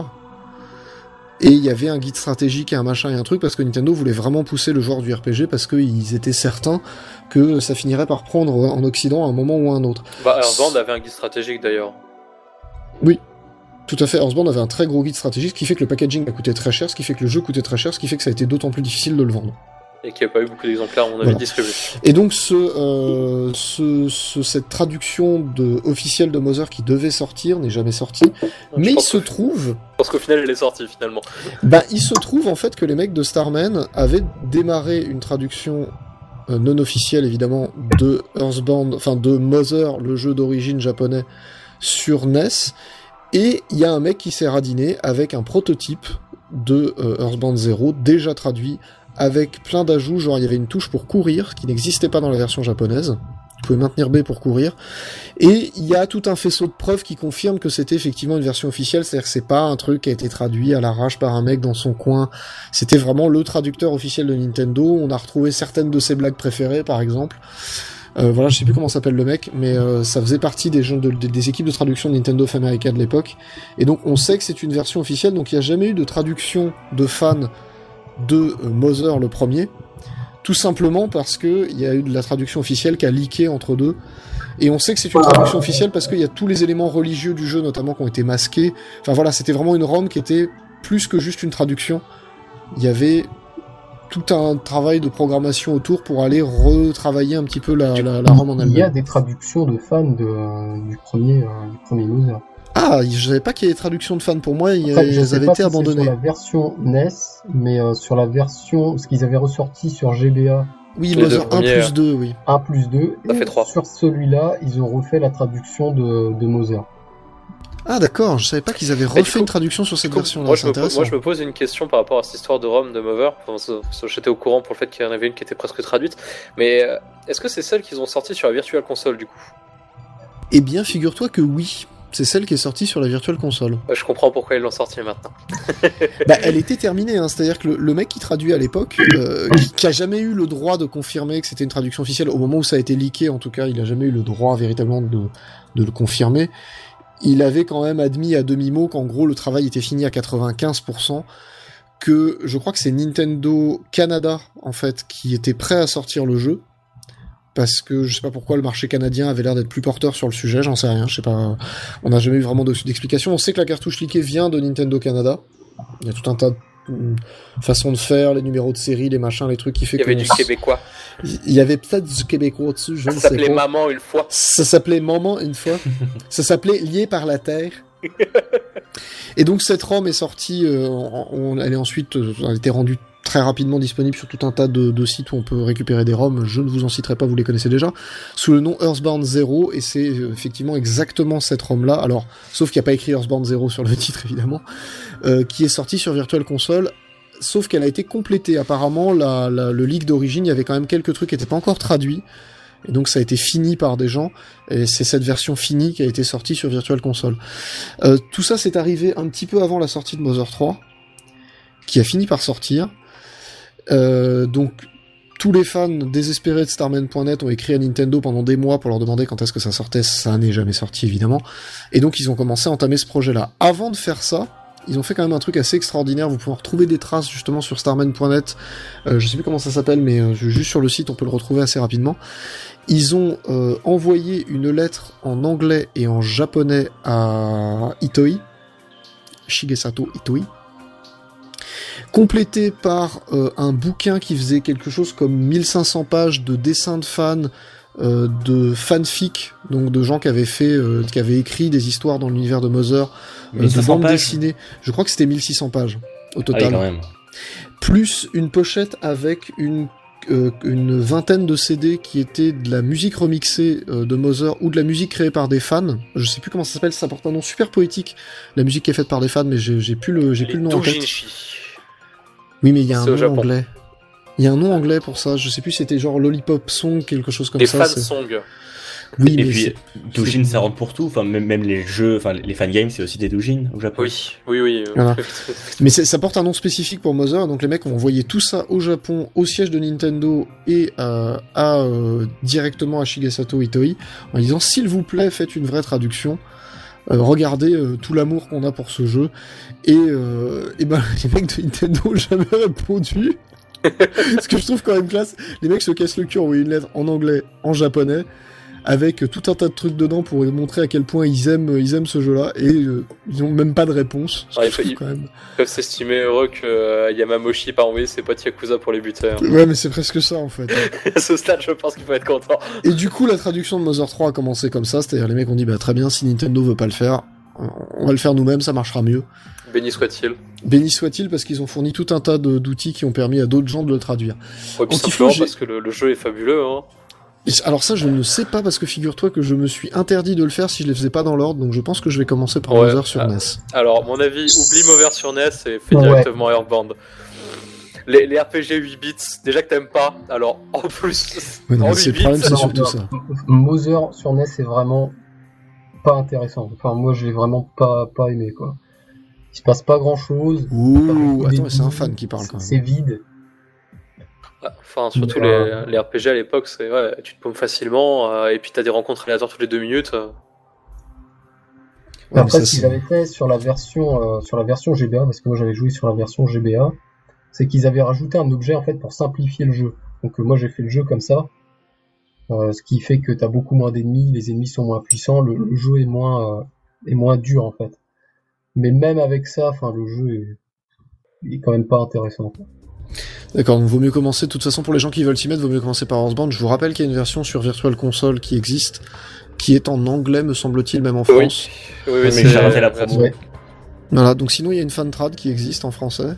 Et il y avait un guide stratégique et un machin et un truc, parce que Nintendo voulait vraiment pousser le genre du R P G, parce qu'ils étaient certains que ça finirait par prendre en Occident à un moment ou à un autre. Bah, Earthbound avait un guide stratégique d'ailleurs. Oui, tout à fait. Earthbound avait un très gros guide stratégique, ce qui fait que le packaging a coûté très cher, ce qui fait que le jeu coûtait très cher, ce qui fait que ça a été d'autant plus difficile de le vendre. Et qu'il n'y a pas eu beaucoup d'exemplaires, à mon avis, Voilà. distribués. Et donc ce, euh, ce, ce- cette traduction de, officielle de Mother qui devait sortir n'est jamais sortie, mais Je il pense se que- trouve, Je pense qu'au final, elle est sortie finalement. bah il se trouve en fait que les mecs de Starman avaient démarré une traduction euh, non officielle évidemment de Earthbound, enfin de Mother, le jeu d'origine japonais sur N E S, et il y a un mec qui s'est radiné avec un prototype de euh, Earthbound zéro déjà traduit, avec plein d'ajouts, genre il y avait une touche pour courir, qui n'existait pas dans la version japonaise. Vous pouvez maintenir B pour courir. Et il y a tout un faisceau de preuves qui confirme que c'était effectivement une version officielle, c'est-à-dire que c'est pas un truc qui a été traduit à l'arrache par un mec dans son coin. C'était vraiment le traducteur officiel de Nintendo. On a retrouvé certaines de ses blagues préférées, par exemple. Euh, voilà, je sais plus comment s'appelle le mec, mais euh, ça faisait partie des, gens de, des, des équipes de traduction de Nintendo of America de l'époque. Et donc on sait que c'est une version officielle, donc il n'y a jamais eu de traduction de fans de euh, Mother le premier, tout simplement parce que il y a eu de la traduction officielle qui a leaké entre deux. Et on sait que c'est une traduction officielle parce qu'il y a tous les éléments religieux du jeu notamment qui ont été masqués. Enfin voilà, c'était vraiment une ROM qui était plus que juste une traduction. Il y avait tout un travail de programmation autour pour aller retravailler un petit peu la, la, la ROM en elle-même. Il y a des traductions de fans de, euh, du premier, euh, du premier Mother. Ah, je savais pas qu'il y avait traduction de fans. Pour moi, ils, Après, je ils sais avaient pas été si abandonnés. c'est sur la version N E S, mais euh, sur la version, ce qu'ils avaient ressorti sur G B A Oui, Les Mother deux un premiers, plus deux, oui. un plus deux, Ça et fait trois. sur celui-là, ils ont refait la traduction de, de Mother. Ah d'accord, je savais pas qu'ils avaient Mais du refait coup- une traduction sur Du cette coup, version-là, moi, c'est je me pose, intéressant. moi, je me pose une question par rapport à cette histoire de ROM de Mover. Parce que j'étais au courant pour le fait qu'il y en avait une qui était presque traduite. Mais euh, est-ce que c'est celle qu'ils ont sortie sur la Virtual Console du coup? Eh bien, figure-toi que oui, c'est celle qui est sortie sur la Virtual Console. Euh, Je comprends pourquoi ils l'ont sortie maintenant. Bah, elle était terminée, hein, c'est-à-dire que le, le mec qui traduit à l'époque, euh, qui, qui a jamais eu le droit de confirmer que c'était une traduction officielle, au moment où ça a été leaké, en tout cas, il a jamais eu le droit véritablement de, de le confirmer. Il avait quand même admis à demi-mot qu'en gros le travail était fini à quatre-vingt-quinze pour cent, que je crois que c'est Nintendo Canada, en fait, qui était prêt à sortir le jeu, parce que je sais pas pourquoi le marché canadien avait l'air d'être plus porteur sur le sujet, j'en sais rien, je sais pas, on n'a jamais eu vraiment de- d'explication. On sait que la cartouche leakée vient de Nintendo Canada, il y a tout un tas de mm, façons de faire, les numéros de série, les machins, les trucs qui fait Il y avait qu'on du s- québécois. il y avait peut-être du québécois dessus, je ne Ça sais s'appelait pas. Maman une fois. Ça s'appelait Maman une fois. Ça s'appelait Lié par la terre. Et donc cette ROM est sortie, euh, on, on- elle est ensuite, euh, elle a été rendue très rapidement disponible sur tout un tas de, de sites où on peut récupérer des ROMs. Je ne vous en citerai pas, vous les connaissez déjà, sous le nom Earthbound Zero, et c'est euh, effectivement exactement cette ROM-là. Alors, sauf qu'il n'y a pas écrit Earthbound Zero sur le titre évidemment, euh, qui est sortie sur Virtual Console. Sauf qu'elle a été complétée. Apparemment, la, la- le leak d'origine, il y avait quand même quelques trucs qui n'étaient pas encore traduits. Et donc ça a été fini par des gens, et c'est cette version finie qui a été sortie sur Virtual Console. Euh, tout ça c'est arrivé un petit peu avant la sortie de Mother trois, qui a fini par sortir. Euh, donc tous les fans désespérés de Starman point net ont écrit à Nintendo pendant des mois pour leur demander quand est-ce que ça sortait, ça n'est jamais sorti évidemment. Et donc ils ont commencé à entamer ce projet-là. Avant de faire ça, ils ont fait quand même un truc assez extraordinaire, vous pouvez retrouver des traces justement sur Starman point net, euh, je sais plus comment ça s'appelle, mais euh, juste sur le site on peut le retrouver assez rapidement. Ils ont euh, envoyé une lettre en anglais et en japonais à Itoi, Shigesato Itoi, complété par euh, un bouquin qui faisait quelque chose comme mille cinq cents pages de dessins de fans, euh, de fanfic, donc de gens qui avaient fait, euh, qui avaient écrit des histoires dans l'univers de Mother, euh, de mille cinq cents bandes pages. dessinées. Je crois que c'était mille six cents pages au Ah oui, total. quand même. Plus une pochette avec une euh, une vingtaine de C D qui étaient de la musique remixée euh, de Mother ou de la musique créée par des fans. Je sais plus comment ça s'appelle, ça porte un nom super poétique, la musique qui est faite par des fans, mais j'ai j'ai plus le j'ai plus Les le nom en tête. doujinshi. Oui, mais il y a un C'est au nom Japon. anglais. Il y a un nom anglais pour ça, je sais plus, c'était genre Lollipop Song, quelque chose comme Les ça. fan c'est- songs. Oui, Et mais puis, c'est- Doujin, c'est- ça rentre pour tout. Enfin, même, même les jeux, enfin, les fangames, c'est aussi des Doujin au Japon. Oui, oui, oui. Voilà. Mais c'est- ça porte un nom spécifique pour Mother, donc les mecs ont envoyé tout ça au Japon, au siège de Nintendo et euh, à, euh, directement à Shigesato Itoi, en disant s'il vous plaît faites une vraie traduction, euh, regardez euh, tout l'amour qu'on a pour ce jeu, et, euh, et ben les mecs de Nintendo ont jamais répondu. Ce que je trouve quand même classe, les mecs se cassent le cul, ont envoyé une lettre en anglais, en japonais, avec tout un tas de trucs dedans pour montrer à quel point ils aiment, ils aiment ce jeu-là, et euh, ils ont même pas de réponse. Ce que Ouais, je trouve il- quand même. Ils peuvent s'estimer heureux que euh, Yamamoshi ait pas envoyé ses potes Yakuza pour les buter. Ouais, mais c'est presque ça en fait. À ce stade, je pense qu'il faut être content. Et du coup, la traduction de Mother trois a commencé comme ça, c'est-à-dire les mecs ont dit bah très bien, si Nintendo veut pas le faire, on va le faire nous-mêmes, ça marchera mieux. Béni soit-il. Béni soit-il parce qu'ils ont fourni tout un tas de- d'outils qui ont permis à d'autres gens de le traduire. Ouais, puis Antiflo, simplement j'ai- parce que le, le jeu est fabuleux. Hein. Et alors ça, je ne sais pas parce que figure-toi que je me suis interdit de le faire si je les faisais pas dans l'ordre, donc je pense que je vais commencer par Ouais, Mother sur ah. N E S. Alors, mon avis, oublie Mover sur N E S et fais Ouais. directement Earthbound. Les, les R P G huit bits, déjà que t'aimes pas, alors en plus, Ouais, non, en mais c'est huit le problème, bits, c'est Non, surtout non, ça. Mother sur N E S c'est vraiment pas intéressant. Enfin, moi, je l'ai vraiment pas, pas aimé, quoi. Il se passe pas grand chose. Ouh, attends, mais c'est un fan qui parle quand même. C'est vide. Enfin, surtout Euh, les, les R P G à l'époque, c'est ouais, tu te paumes facilement, euh, et puis t'as des rencontres aléatoires toutes les deux minutes. euh. Ouais, mais Après, ça, ce qu'ils c'est- avaient fait sur la version euh, sur la version G B A, parce que moi j'avais joué sur la version G B A, c'est qu'ils avaient rajouté un objet en fait pour simplifier le jeu. Donc euh, moi j'ai fait le jeu comme ça, euh, ce qui fait que t'as beaucoup moins d'ennemis, les ennemis sont moins puissants, le, le jeu est moins euh, est moins dur en fait. Mais même avec ça, enfin le jeu est, il est quand même pas intéressant. quoi. D'accord, donc vaut mieux commencer, de toute façon, pour les gens qui veulent s'y mettre, vaut mieux commencer par Earthbound. Je vous rappelle qu'il y a une version sur Virtual Console qui existe, qui est en anglais, me semble-t-il, même en Oui. France. Oui, oui, mais c'est j'ai raté la promo. Ouais, Voilà, donc sinon, il y a une fantrad qui existe en français,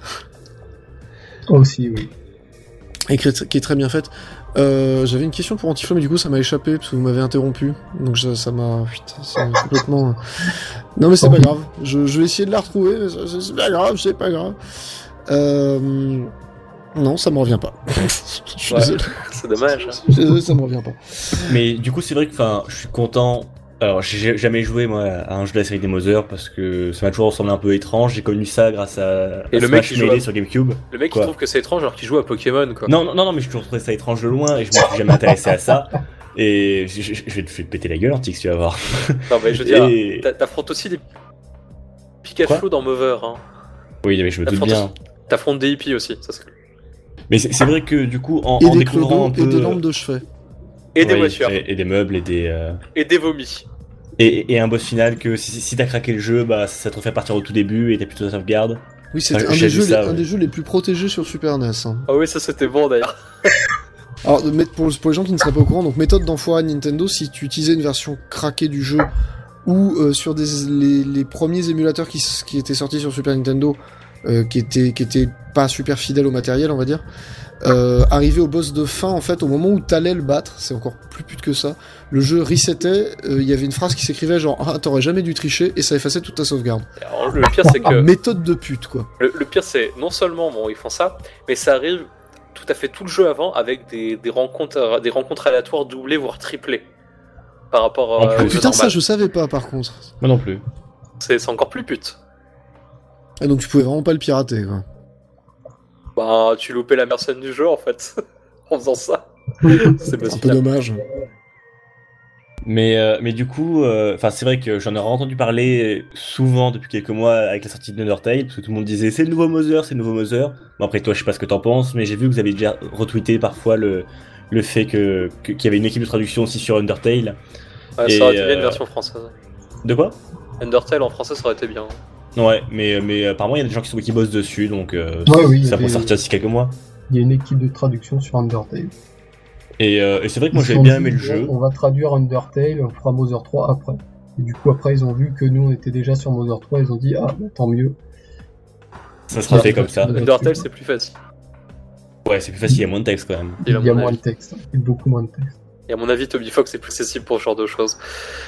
aussi oui. et qui est qui est très bien faite. Euh, j'avais une question pour Antiflamme, mais du coup, ça m'a échappé, parce que vous m'avez interrompu. Donc ça ça m'a... Putain, c'est complètement... Non, mais c'est pas grave. Je, je vais essayer de la retrouver, mais ça- c'est pas grave, c'est pas grave. Euh... Non, ça me revient pas. Je suis Ouais. désolé. C'est dommage. hein. Je suis désolé, ça me revient pas. Mais du coup, c'est vrai que, enfin, je suis content. Alors, j'ai jamais joué moi à un jeu de la série des Mother parce que ça m'a toujours semblé un peu étrange. J'ai connu ça grâce à, Et à le mec Smash qui joue Melee à- sur GameCube. Le mec Quoi il trouve que c'est étrange alors qu'il joue à Pokémon quoi. Non, non, non, non, mais j'ai toujours trouvé ça étrange de loin et je me suis jamais intéressé à ça. Et je, je- je vais te je vais te péter la gueule, Antix, tu vas voir. Non mais je veux dire, Et- t'a- t'affrontes aussi des Pikachu Quoi dans Mover. Hein. Oui, mais je me doute T'affrontes bien. T'affrontes des hippies aussi. Ça serait... Mais c'est c'est vrai que du coup, en, Et en des découvrant un clodos peu. et des lampes de chevet. Et des Oui, voitures. Et, et des meubles et des. euh, Et des vomis. Et, et un boss final que si, si t'as craqué le jeu, bah ça te refait partir au tout début et t'as plutôt ta sauvegarde. Oui, c'était Ah, un, j'ai des vu jeux, ça, les, un ouais. des jeux les plus protégés sur Super N E S. hein. Ah oui, ça c'était bon d'ailleurs. Alors, de- mais pour, pour les gens qui ne seraient pas au courant, donc méthode d'enfoiré de Nintendo, si tu utilisais une version craquée du jeu ou euh, sur des, les, les premiers émulateurs qui, s- qui étaient sortis sur Super Nintendo, euh, qui étaient qui étaient pas super fidèles au matériel, on va dire, euh, arrivé au boss de fin, en fait, au moment où t'allais le battre, c'est encore plus pute que ça, le jeu resettait, euh, il y avait une phrase qui s'écrivait genre « Ah, t'aurais jamais dû tricher » et ça effaçait toute ta sauvegarde. Alors, le pire c'est que Méthode de pute, quoi. le, le pire c'est non seulement bon ils font ça, mais ça arrive tout à fait tout le jeu avant avec des, des rencontres des rencontres aléatoires doublées voire triplées par rapport En euh, plus. au jeu Putain, ça, normal. je savais pas, par contre. Moi non plus. C'est c'est encore plus pute. Et donc tu pouvais vraiment pas le pirater, quoi. Bah tu loupais la personne du jeu en fait en faisant ça. C'est Un peu dommage. Mais, euh, mais du coup, enfin c'est vrai que j'en ai entendu parler souvent depuis quelques mois avec la sortie de Undertale, parce que tout le monde disait c'est le nouveau Mother, c'est le nouveau Mother. Bon après toi je sais pas ce que t'en penses, mais j'ai vu que vous avez déjà retweeté parfois le, le fait que, que- qu'il y avait une équipe de traduction aussi sur Undertale. Ouais, Et, ça aurait été bien euh, une version française. De quoi? Undertale en français ça aurait été bien. Ouais, mais, mais apparemment il y a des gens qui, sont, qui bossent dessus, donc euh, Ouais, oui, il y ça a pourrait des- sortir d'ici quelques mois. Il y a une équipe de traduction sur Undertale. Et, euh, et c'est vrai que moi Ils j'avais ont bien dit, aimé le bon, jeu. On va traduire Undertale, on fera Mother trois après. Et du coup, après, ils ont vu que nous, on était déjà sur Mother trois, ils ont dit, ah, bah, tant mieux. Ça sera fait comme ça. Undertale c'est plus facile. Ouais, c'est plus facile, il y a moins de texte quand même. Il y a à mon moins avis. de texte, hein. Il y a beaucoup moins de texte. Et à mon avis Toby Fox est plus accessible pour ce genre de choses.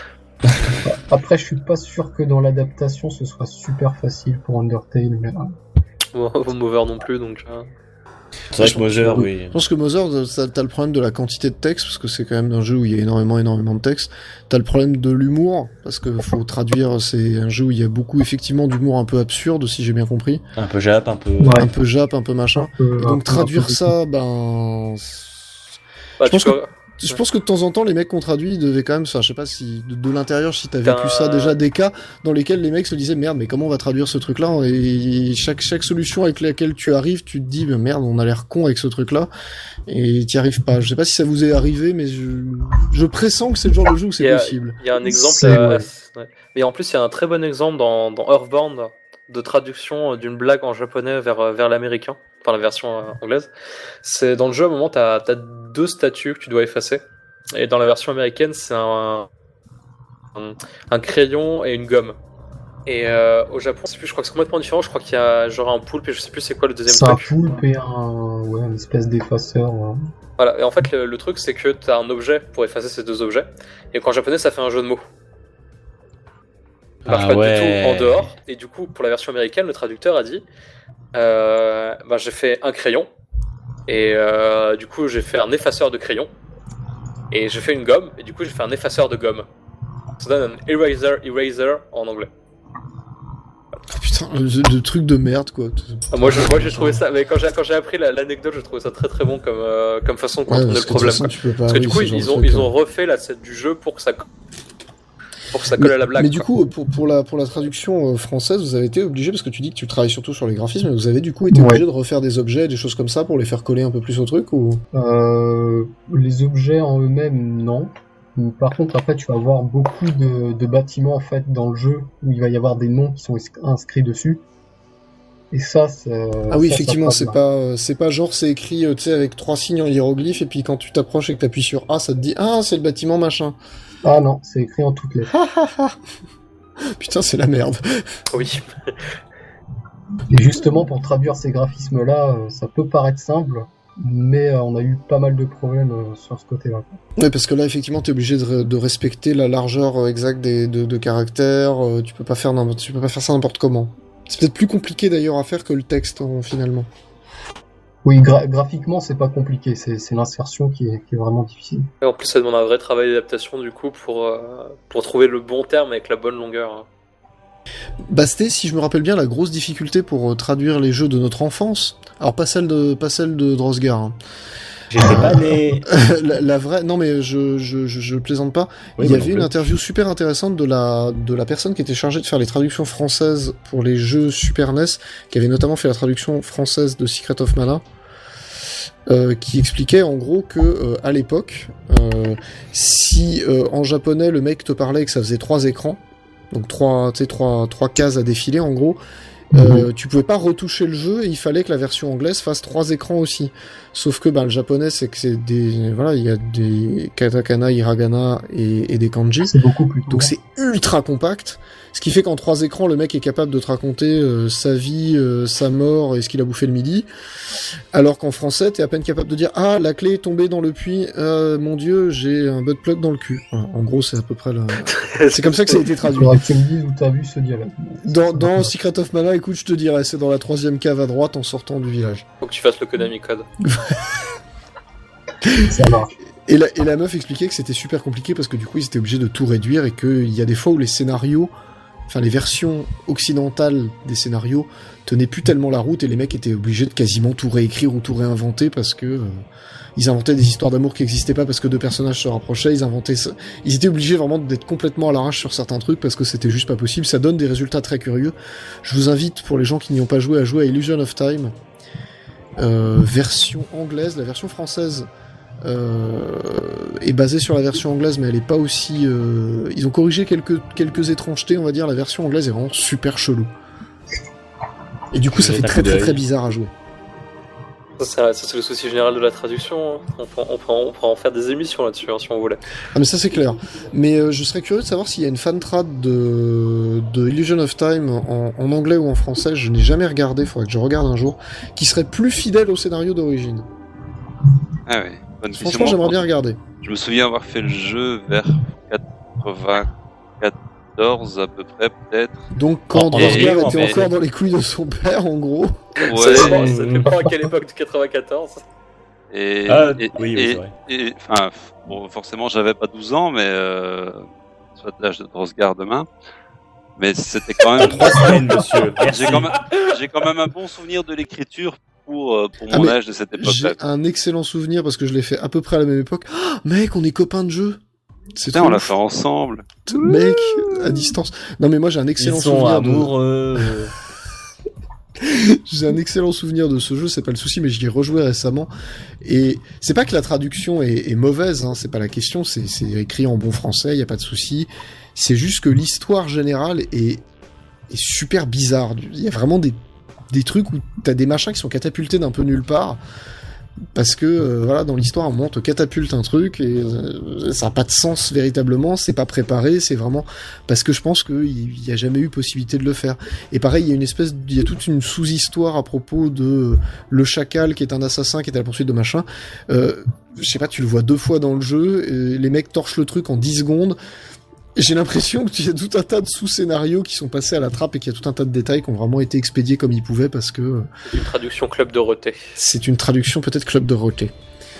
Après, je suis pas sûr que dans l'adaptation, ce soit super facile pour Undertale, mais euh, Bon, Mover non plus donc. euh, C'est vrai que Mother, Je oui. pense que Mother, t'as t'as le problème de la quantité de texte, parce que c'est quand même un jeu où il y a énormément, énormément de texte. T'as le problème de l'humour, parce que faut traduire, c'est un jeu où il y a beaucoup, effectivement, d'humour un peu absurde, si j'ai bien compris. Un peu jap, un peu. Ouais. Un peu jap, un peu machin. euh, Et un donc peu- un traduire peu de ça, ben... Bah, Je tu pense peux- Je pense que de temps en temps, les mecs qu'on traduit, ils devaient quand même, enfin, je sais pas si de, de l'intérieur, si t'as T'as- vécu ça déjà, des cas dans lesquels les mecs se disaient merde, mais comment on va traduire ce truc-là? Et chaque chaque solution avec laquelle tu arrives, tu te dis mais merde, on a l'air con avec ce truc-là, et t'y arrives pas. Je sais pas si ça vous est arrivé, mais je, je pressens que c'est le genre de jeu où Il c'est y a- possible. Il y a un exemple. C'est- euh, ouais. ouais. Mais en plus, il y a un très bon exemple dans, dans Earthbound de traduction d'une blague en japonais vers, vers l'américain, enfin la version euh, anglaise. C'est dans le jeu, à un moment, t'as as deux statues que tu dois effacer. Et dans la version américaine, c'est un, un, un crayon et une gomme. Et euh, au Japon, je sais plus, je crois que c'est complètement différent. Je crois qu'il y a genre un poulpe et je sais plus c'est quoi le deuxième C'est un truc. poulpe et un, ouais, une espèce d'effaceur. ouais. Voilà, et en fait, le, le truc, c'est que tu as un objet pour effacer ces deux objets, et qu'en japonais, ça fait un jeu de mots. Ça marche Ah pas ouais. du tout en dehors, et du coup, pour la version américaine, le traducteur a dit euh, bah, j'ai fait un crayon, et euh, du coup, j'ai fait un effaceur de crayon, et j'ai fait une gomme, et du coup, j'ai fait un effaceur de gomme. Ça donne un eraser, eraser en anglais. Oh, putain. Putain, de, de trucs de merde, quoi. Ah, moi, je, moi, j'ai trouvé ça, mais quand j'ai, quand j'ai appris la, l'anecdote, je trouvais ça très très bon comme, euh, comme façon de Ouais, contourner parce le que de toute problème. façon, quoi. tu peux pas- Parce que oui, du coup, ce genre ils de ont, truc, ils ouais. ont refait la scène du jeu pour que ça, pour que ça colle Mais, à la blague. mais du quoi. coup, pour, pour, la, pour la traduction euh, française, vous avez été obligé, parce que tu dis que tu travailles surtout sur les graphismes, mais vous avez du coup été Ouais. obligé de refaire des objets, des choses comme ça pour les faire coller un peu plus au truc ou... Euh, les objets en eux-mêmes, non. Par contre, après, tu vas avoir beaucoup de, de bâtiments en fait dans le jeu où il va y avoir des noms qui sont ins- inscrits dessus. Et ça, c'est. Ah oui, ça, ça effectivement, passe c'est bien. pas, euh, c'est pas genre c'est écrit, euh, tu sais, avec trois signes en hiéroglyphe, et puis quand tu t'approches et que t'appuies sur A, ça te dit ah c'est le bâtiment machin. Ah non, c'est écrit en toutes lettres. Putain, c'est la merde. Oui. Et justement, pour traduire ces graphismes-là, euh, ça peut paraître simple, mais euh, on a eu pas mal de problèmes euh, sur ce côté-là. Ouais, parce que là, effectivement, t'es obligé de, re- de respecter la largeur euh, exacte des, de, de caractères. euh, tu peux pas faire n'importe- tu peux pas faire ça n'importe comment. C'est peut-être plus compliqué d'ailleurs à faire que le texte en- finalement. Oui, gra- graphiquement, c'est pas compliqué, c'est c'est l'insertion qui est, qui est vraiment difficile. Et en plus, ça demande un vrai travail d'adaptation du coup pour, euh, pour trouver le bon terme avec la bonne longueur. hein. Basté, si je me rappelle bien, la grosse difficulté pour euh, traduire les jeux de notre enfance, alors pas celle de pas celle de Drosgar, hein. J'étais pas né. la, la vraie, non mais je je je, je plaisante pas. Oui, Il y moi avait non une plus. interview super intéressante de la de la personne qui était chargée de faire les traductions françaises pour les jeux Super N E S, qui avait notamment fait la traduction française de Secret of Mana. Euh, qui expliquait en gros que euh, à l'époque, euh, si euh, en japonais le mec te parlait et que ça faisait trois écrans, donc trois, tu sais, trois, trois cases à défiler en gros, euh, tu pouvais pas retoucher le jeu et il fallait que la version anglaise fasse trois écrans aussi. Sauf que bah, le japonais c'est que c'est des, voilà, il y a des katakana, hiragana et, et des kanji. C'est beaucoup plus court. Donc c'est ultra compact, ce qui fait qu'en trois écrans, le mec est capable de te raconter euh, sa vie, euh, sa mort et ce qu'il a bouffé le midi, alors qu'en français, t'es à peine capable de dire « Ah, la clé est tombée dans le puits, euh, mon dieu, j'ai un butt plug dans le cul. » Voilà, en gros, c'est à peu près le... C'est comme ça que ça a été Il traduit. faudra que tu me dises où t'as vu ce dialogue. Dans, dans Secret of Mana, écoute, je te dirais, c'est dans la troisième cave à droite en sortant du village. Faut que tu fasses le Konami Code. Ça marche. Et la, et la meuf expliquait que c'était super compliqué parce que du coup ils étaient obligés de tout réduire et qu'il y a des fois où les scénarios, enfin les versions occidentales des scénarios tenaient plus tellement la route et les mecs étaient obligés de quasiment tout réécrire ou tout réinventer parce que euh, ils inventaient des histoires d'amour qui n'existaient pas parce que deux personnages se rapprochaient, ils inventaient ça. Ils étaient obligés vraiment d'être complètement à l'arrache sur certains trucs parce que c'était juste pas possible. Ça donne des résultats très curieux. Je vous invite, pour les gens qui n'y ont pas joué, à jouer à Illusion of Time, euh, version anglaise. La version française Euh, est basée sur la version anglaise, mais elle est pas aussi. Euh... Ils ont corrigé quelques quelques étrangetés, on va dire. La version anglaise est vraiment super chelou. Et du coup, ça Je fait jette un très coup très d'œil. très bizarre à jouer. Ça, c'est, ça, c'est le souci général de la traduction. hein. On, peut, on, peut, on pourra en faire des émissions là-dessus hein, si on voulait. Ah mais ça c'est clair. Mais euh, je serais curieux de savoir s'il y a une fan trad de, de Illusion of Time en, en anglais ou en français. Je n'ai jamais regardé. Faudrait que je regarde un jour. Qui serait plus fidèle au scénario d'origine. Ah ouais. Bonne question. Franchement, j'aimerais bien regarder. Je me souviens avoir fait le jeu vers quatre-vingt-quatorze à peu près, peut-être. Donc quand En Drosgar anglais, était en fait. encore dans les couilles de son père, en gros. Ça Ouais. dépend, ça dépend à quelle époque de quatre-vingt-quatorze. Et, Ah, et, oui, oui, et- c'est vrai. et- enfin, bon, forcément, j'avais pas douze ans, mais euh, soit l'âge de Drosgar demain. Mais c'était quand même. Trois semaines, monsieur. Merci. J'ai quand même, j'ai quand même un bon souvenir de l'écriture pour euh, pour Ah, mon mais âge de cette J'ai époque-là. un excellent souvenir parce que je l'ai fait à peu près à la même époque. Ah, mec, on est copains de jeu. C'est Putain, trop on l'a ouf. fait ensemble. Mec, à distance. Non mais moi j'ai un excellent Ils sont souvenir de... amoureux. J'ai un excellent souvenir de ce jeu, c'est pas le souci, mais j'y ai rejoué récemment. Et c'est pas que la traduction est, est mauvaise, hein, c'est pas la question, c'est, c'est écrit en bon français, y a pas de souci. C'est juste que l'histoire générale est, est super bizarre. Il y a vraiment des, des trucs où t'as des machins qui sont catapultés d'un peu nulle part. Parce que euh, voilà, dans l'histoire, à un moment, on te catapulte un truc et euh, ça n'a pas de sens véritablement, c'est pas préparé, c'est vraiment parce que je pense qu'il n'y a jamais eu possibilité de le faire. Et pareil, il y a une espèce, il y a toute une sous-histoire à propos de euh, le chacal qui est un assassin qui est à la poursuite de machin. Euh, je sais pas, tu le vois deux fois dans le jeu, et les mecs torchent le truc en dix secondes. J'ai l'impression qu'il y a tout un tas de sous-scénarios qui sont passés à la trappe et qu'il y a tout un tas de détails qui ont vraiment été expédiés comme ils pouvaient parce que euh, Une traduction Club Dorothée. c'est une traduction peut-être Club Dorothée.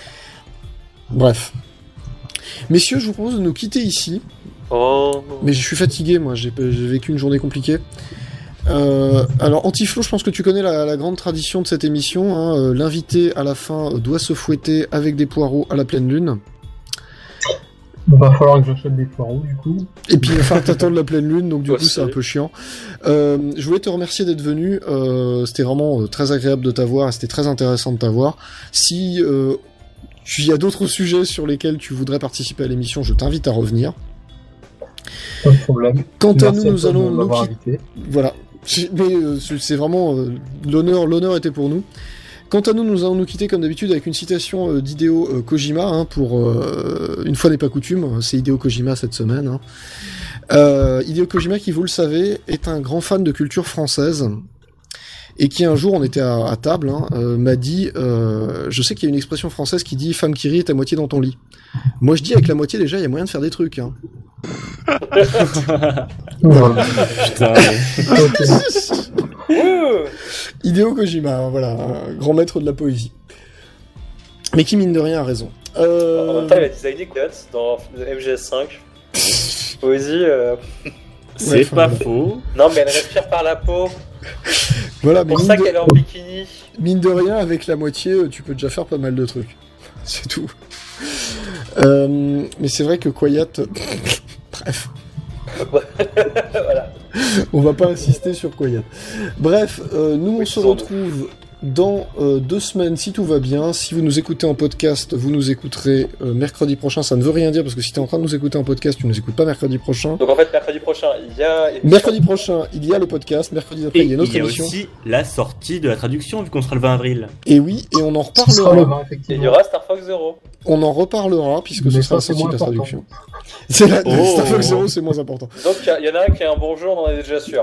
Bref. Messieurs, je vous propose de nous quitter ici. Oh. Mais je suis fatigué, moi, j'ai, j'ai vécu une journée compliquée. Euh, alors, Antiflo, je pense que tu connais la, la grande tradition de cette émission. Hein, euh, l'invité, à la fin, euh, doit se fouetter avec des poireaux à la pleine lune. Il va falloir que j'achète des poireaux, du coup. Et puis, il va falloir t'attendre la pleine lune, donc du Aussi. coup, c'est un peu chiant. Euh, je voulais te remercier d'être venu. Euh, c'était vraiment euh, très agréable de t'avoir, et c'était très intéressant de t'avoir. Si euh, il y a d'autres sujets sur lesquels tu voudrais participer à l'émission, je t'invite à revenir. Pas de problème. Quant à Merci nous, nous toi de allons nous m'avoir quitter. invité. Voilà. C'est- Mais euh, c'est c'est vraiment euh, l'honneur, l'honneur était pour nous. Quant à nous, nous allons nous quitter comme d'habitude avec une citation euh, d'Hideo euh, Kojima, hein, pour euh, une fois n'est pas coutume, c'est Hideo Kojima cette semaine. Hein. Euh, Hideo Kojima, qui vous le savez, est un grand fan de culture française et qui un jour, on était à, à table, hein, euh, m'a dit, euh, je sais qu'il y a une expression française qui dit femme qui rit est à moitié dans ton lit. Moi je dis avec la moitié déjà, il y a moyen de faire des trucs. Hein. Voilà. Putain. Ok. Hideo Kojima, hein, voilà, un grand maître de la poésie. Mais qui, mine de rien, a raison. Euh... En même temps, il a designé Guts dans M G S cinq. Poésie. Euh... C'est Ouais, enfin, pas voilà. faux. Non, mais elle respire par la peau. Voilà, C'est mais pour mine ça de... qu'elle est en bikini. mine de rien, avec la moitié, euh, tu peux déjà faire pas mal de trucs. C'est tout. Euh, mais c'est vrai que Quiet... Bref, Voilà. on va pas insister sur Quiet. Bref, euh, nous on Oui, se sans doute. retrouve dans euh, deux semaines si tout va bien. Si vous nous écoutez en podcast, vous nous écouterez euh, mercredi prochain. Ça ne veut rien dire parce que si tu es en train de nous écouter en podcast, tu nous écoutes pas mercredi prochain. Donc en fait, mercredi prochain, il y a. Mercredi prochain, il y a le podcast. Mercredi après, Et il y a une autre il y a émission. aussi la sortie de la traduction, vu qu'on sera le vingt avril. Et oui, et on en Ce sera le reparlera. vingt, Et effectivement. il y aura Star Fox Zero. On en reparlera puisque Mais ce ça, sera la c'est sortie moins de la important. traduction. C'est la Oh. Star Fox Zero, c'est moins important. Donc il y, y en a un qui a un bon jeu, on en est déjà sûr.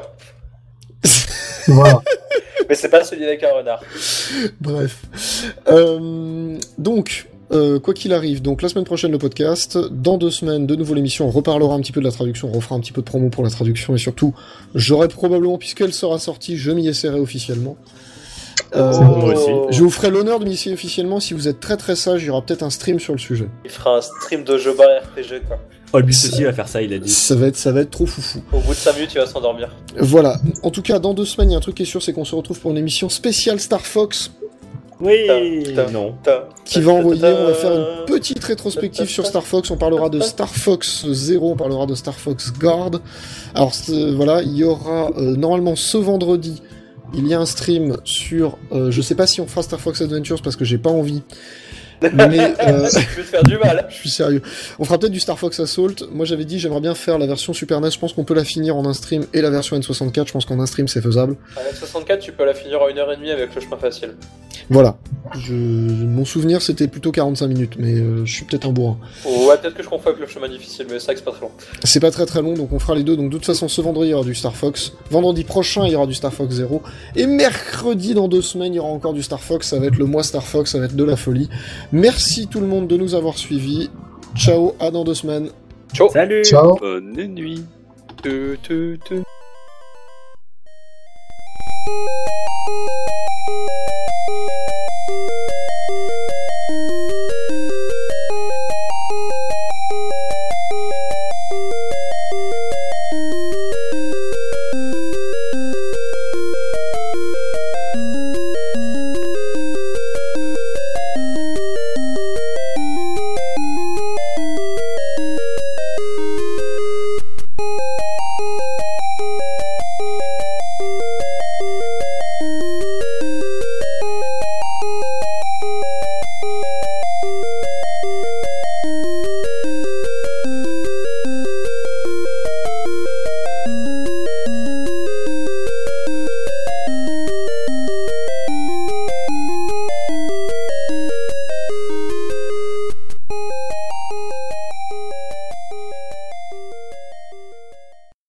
Voilà. Mais c'est pas celui avec un renard. Bref. Euh, donc, euh, quoi qu'il arrive, donc la semaine prochaine le podcast, dans deux semaines de nouveau l'émission, on reparlera un petit peu de la traduction, on refera un petit peu de promo pour la traduction et surtout, j'aurai probablement, puisqu'elle sera sortie, je m'y essaierai officiellement. Euh, Moi aussi. je vous ferai l'honneur de m'y essayer officiellement. Si vous êtes très très sage, il y aura peut-être un stream sur le sujet. Il fera un stream de jeu bar R P G quoi. Oh, lui aussi va faire ça, il a dit. Ça va être, ça va être trop foufou. Au bout de cinq minutes, il va s'endormir. Voilà. En tout cas, dans deux semaines, il y a un truc qui est sûr, c'est qu'on se retrouve pour une émission spéciale Star Fox Oui, Ta- non. Ta- qui va envoyer. On va faire une petite rétrospective sur Star Fox. On parlera de Star Fox Zero, on parlera de Star Fox Guard. Alors c'est- voilà, il y aura euh, normalement ce vendredi. Il y a un stream sur. Euh, je sais pas si on fera Star Fox Adventures parce que j'ai pas envie. Mais euh, Je vais te faire du mal. je suis sérieux. On fera peut-être du Star Fox Assault. Moi j'avais dit j'aimerais bien faire la version Super N E S. Je pense qu'on peut la finir en un stream et la version N soixante-quatre. Je pense qu'en un stream c'est faisable. À la soixante-quatre, tu peux la finir en une heure et demie avec le chemin facile. Voilà. Je... Mon souvenir c'était plutôt quarante-cinq minutes, mais euh, je suis peut-être un bourrin. Ouais, peut-être que je confonds avec le chemin difficile, mais c'est vrai que c'est pas très long. C'est pas très très long, donc on fera les deux. Donc de toute façon, ce vendredi il y aura du Star Fox. Vendredi prochain il y aura du Star Fox Zero. Et mercredi dans deux semaines il y aura encore du Star Fox. Ça va être le mois Star Fox, ça va être de la folie. Merci tout le monde de nous avoir suivis. Ciao, à dans deux semaines. Ciao. Salut. Ciao. Bonne nuit. Tu, tu, tu.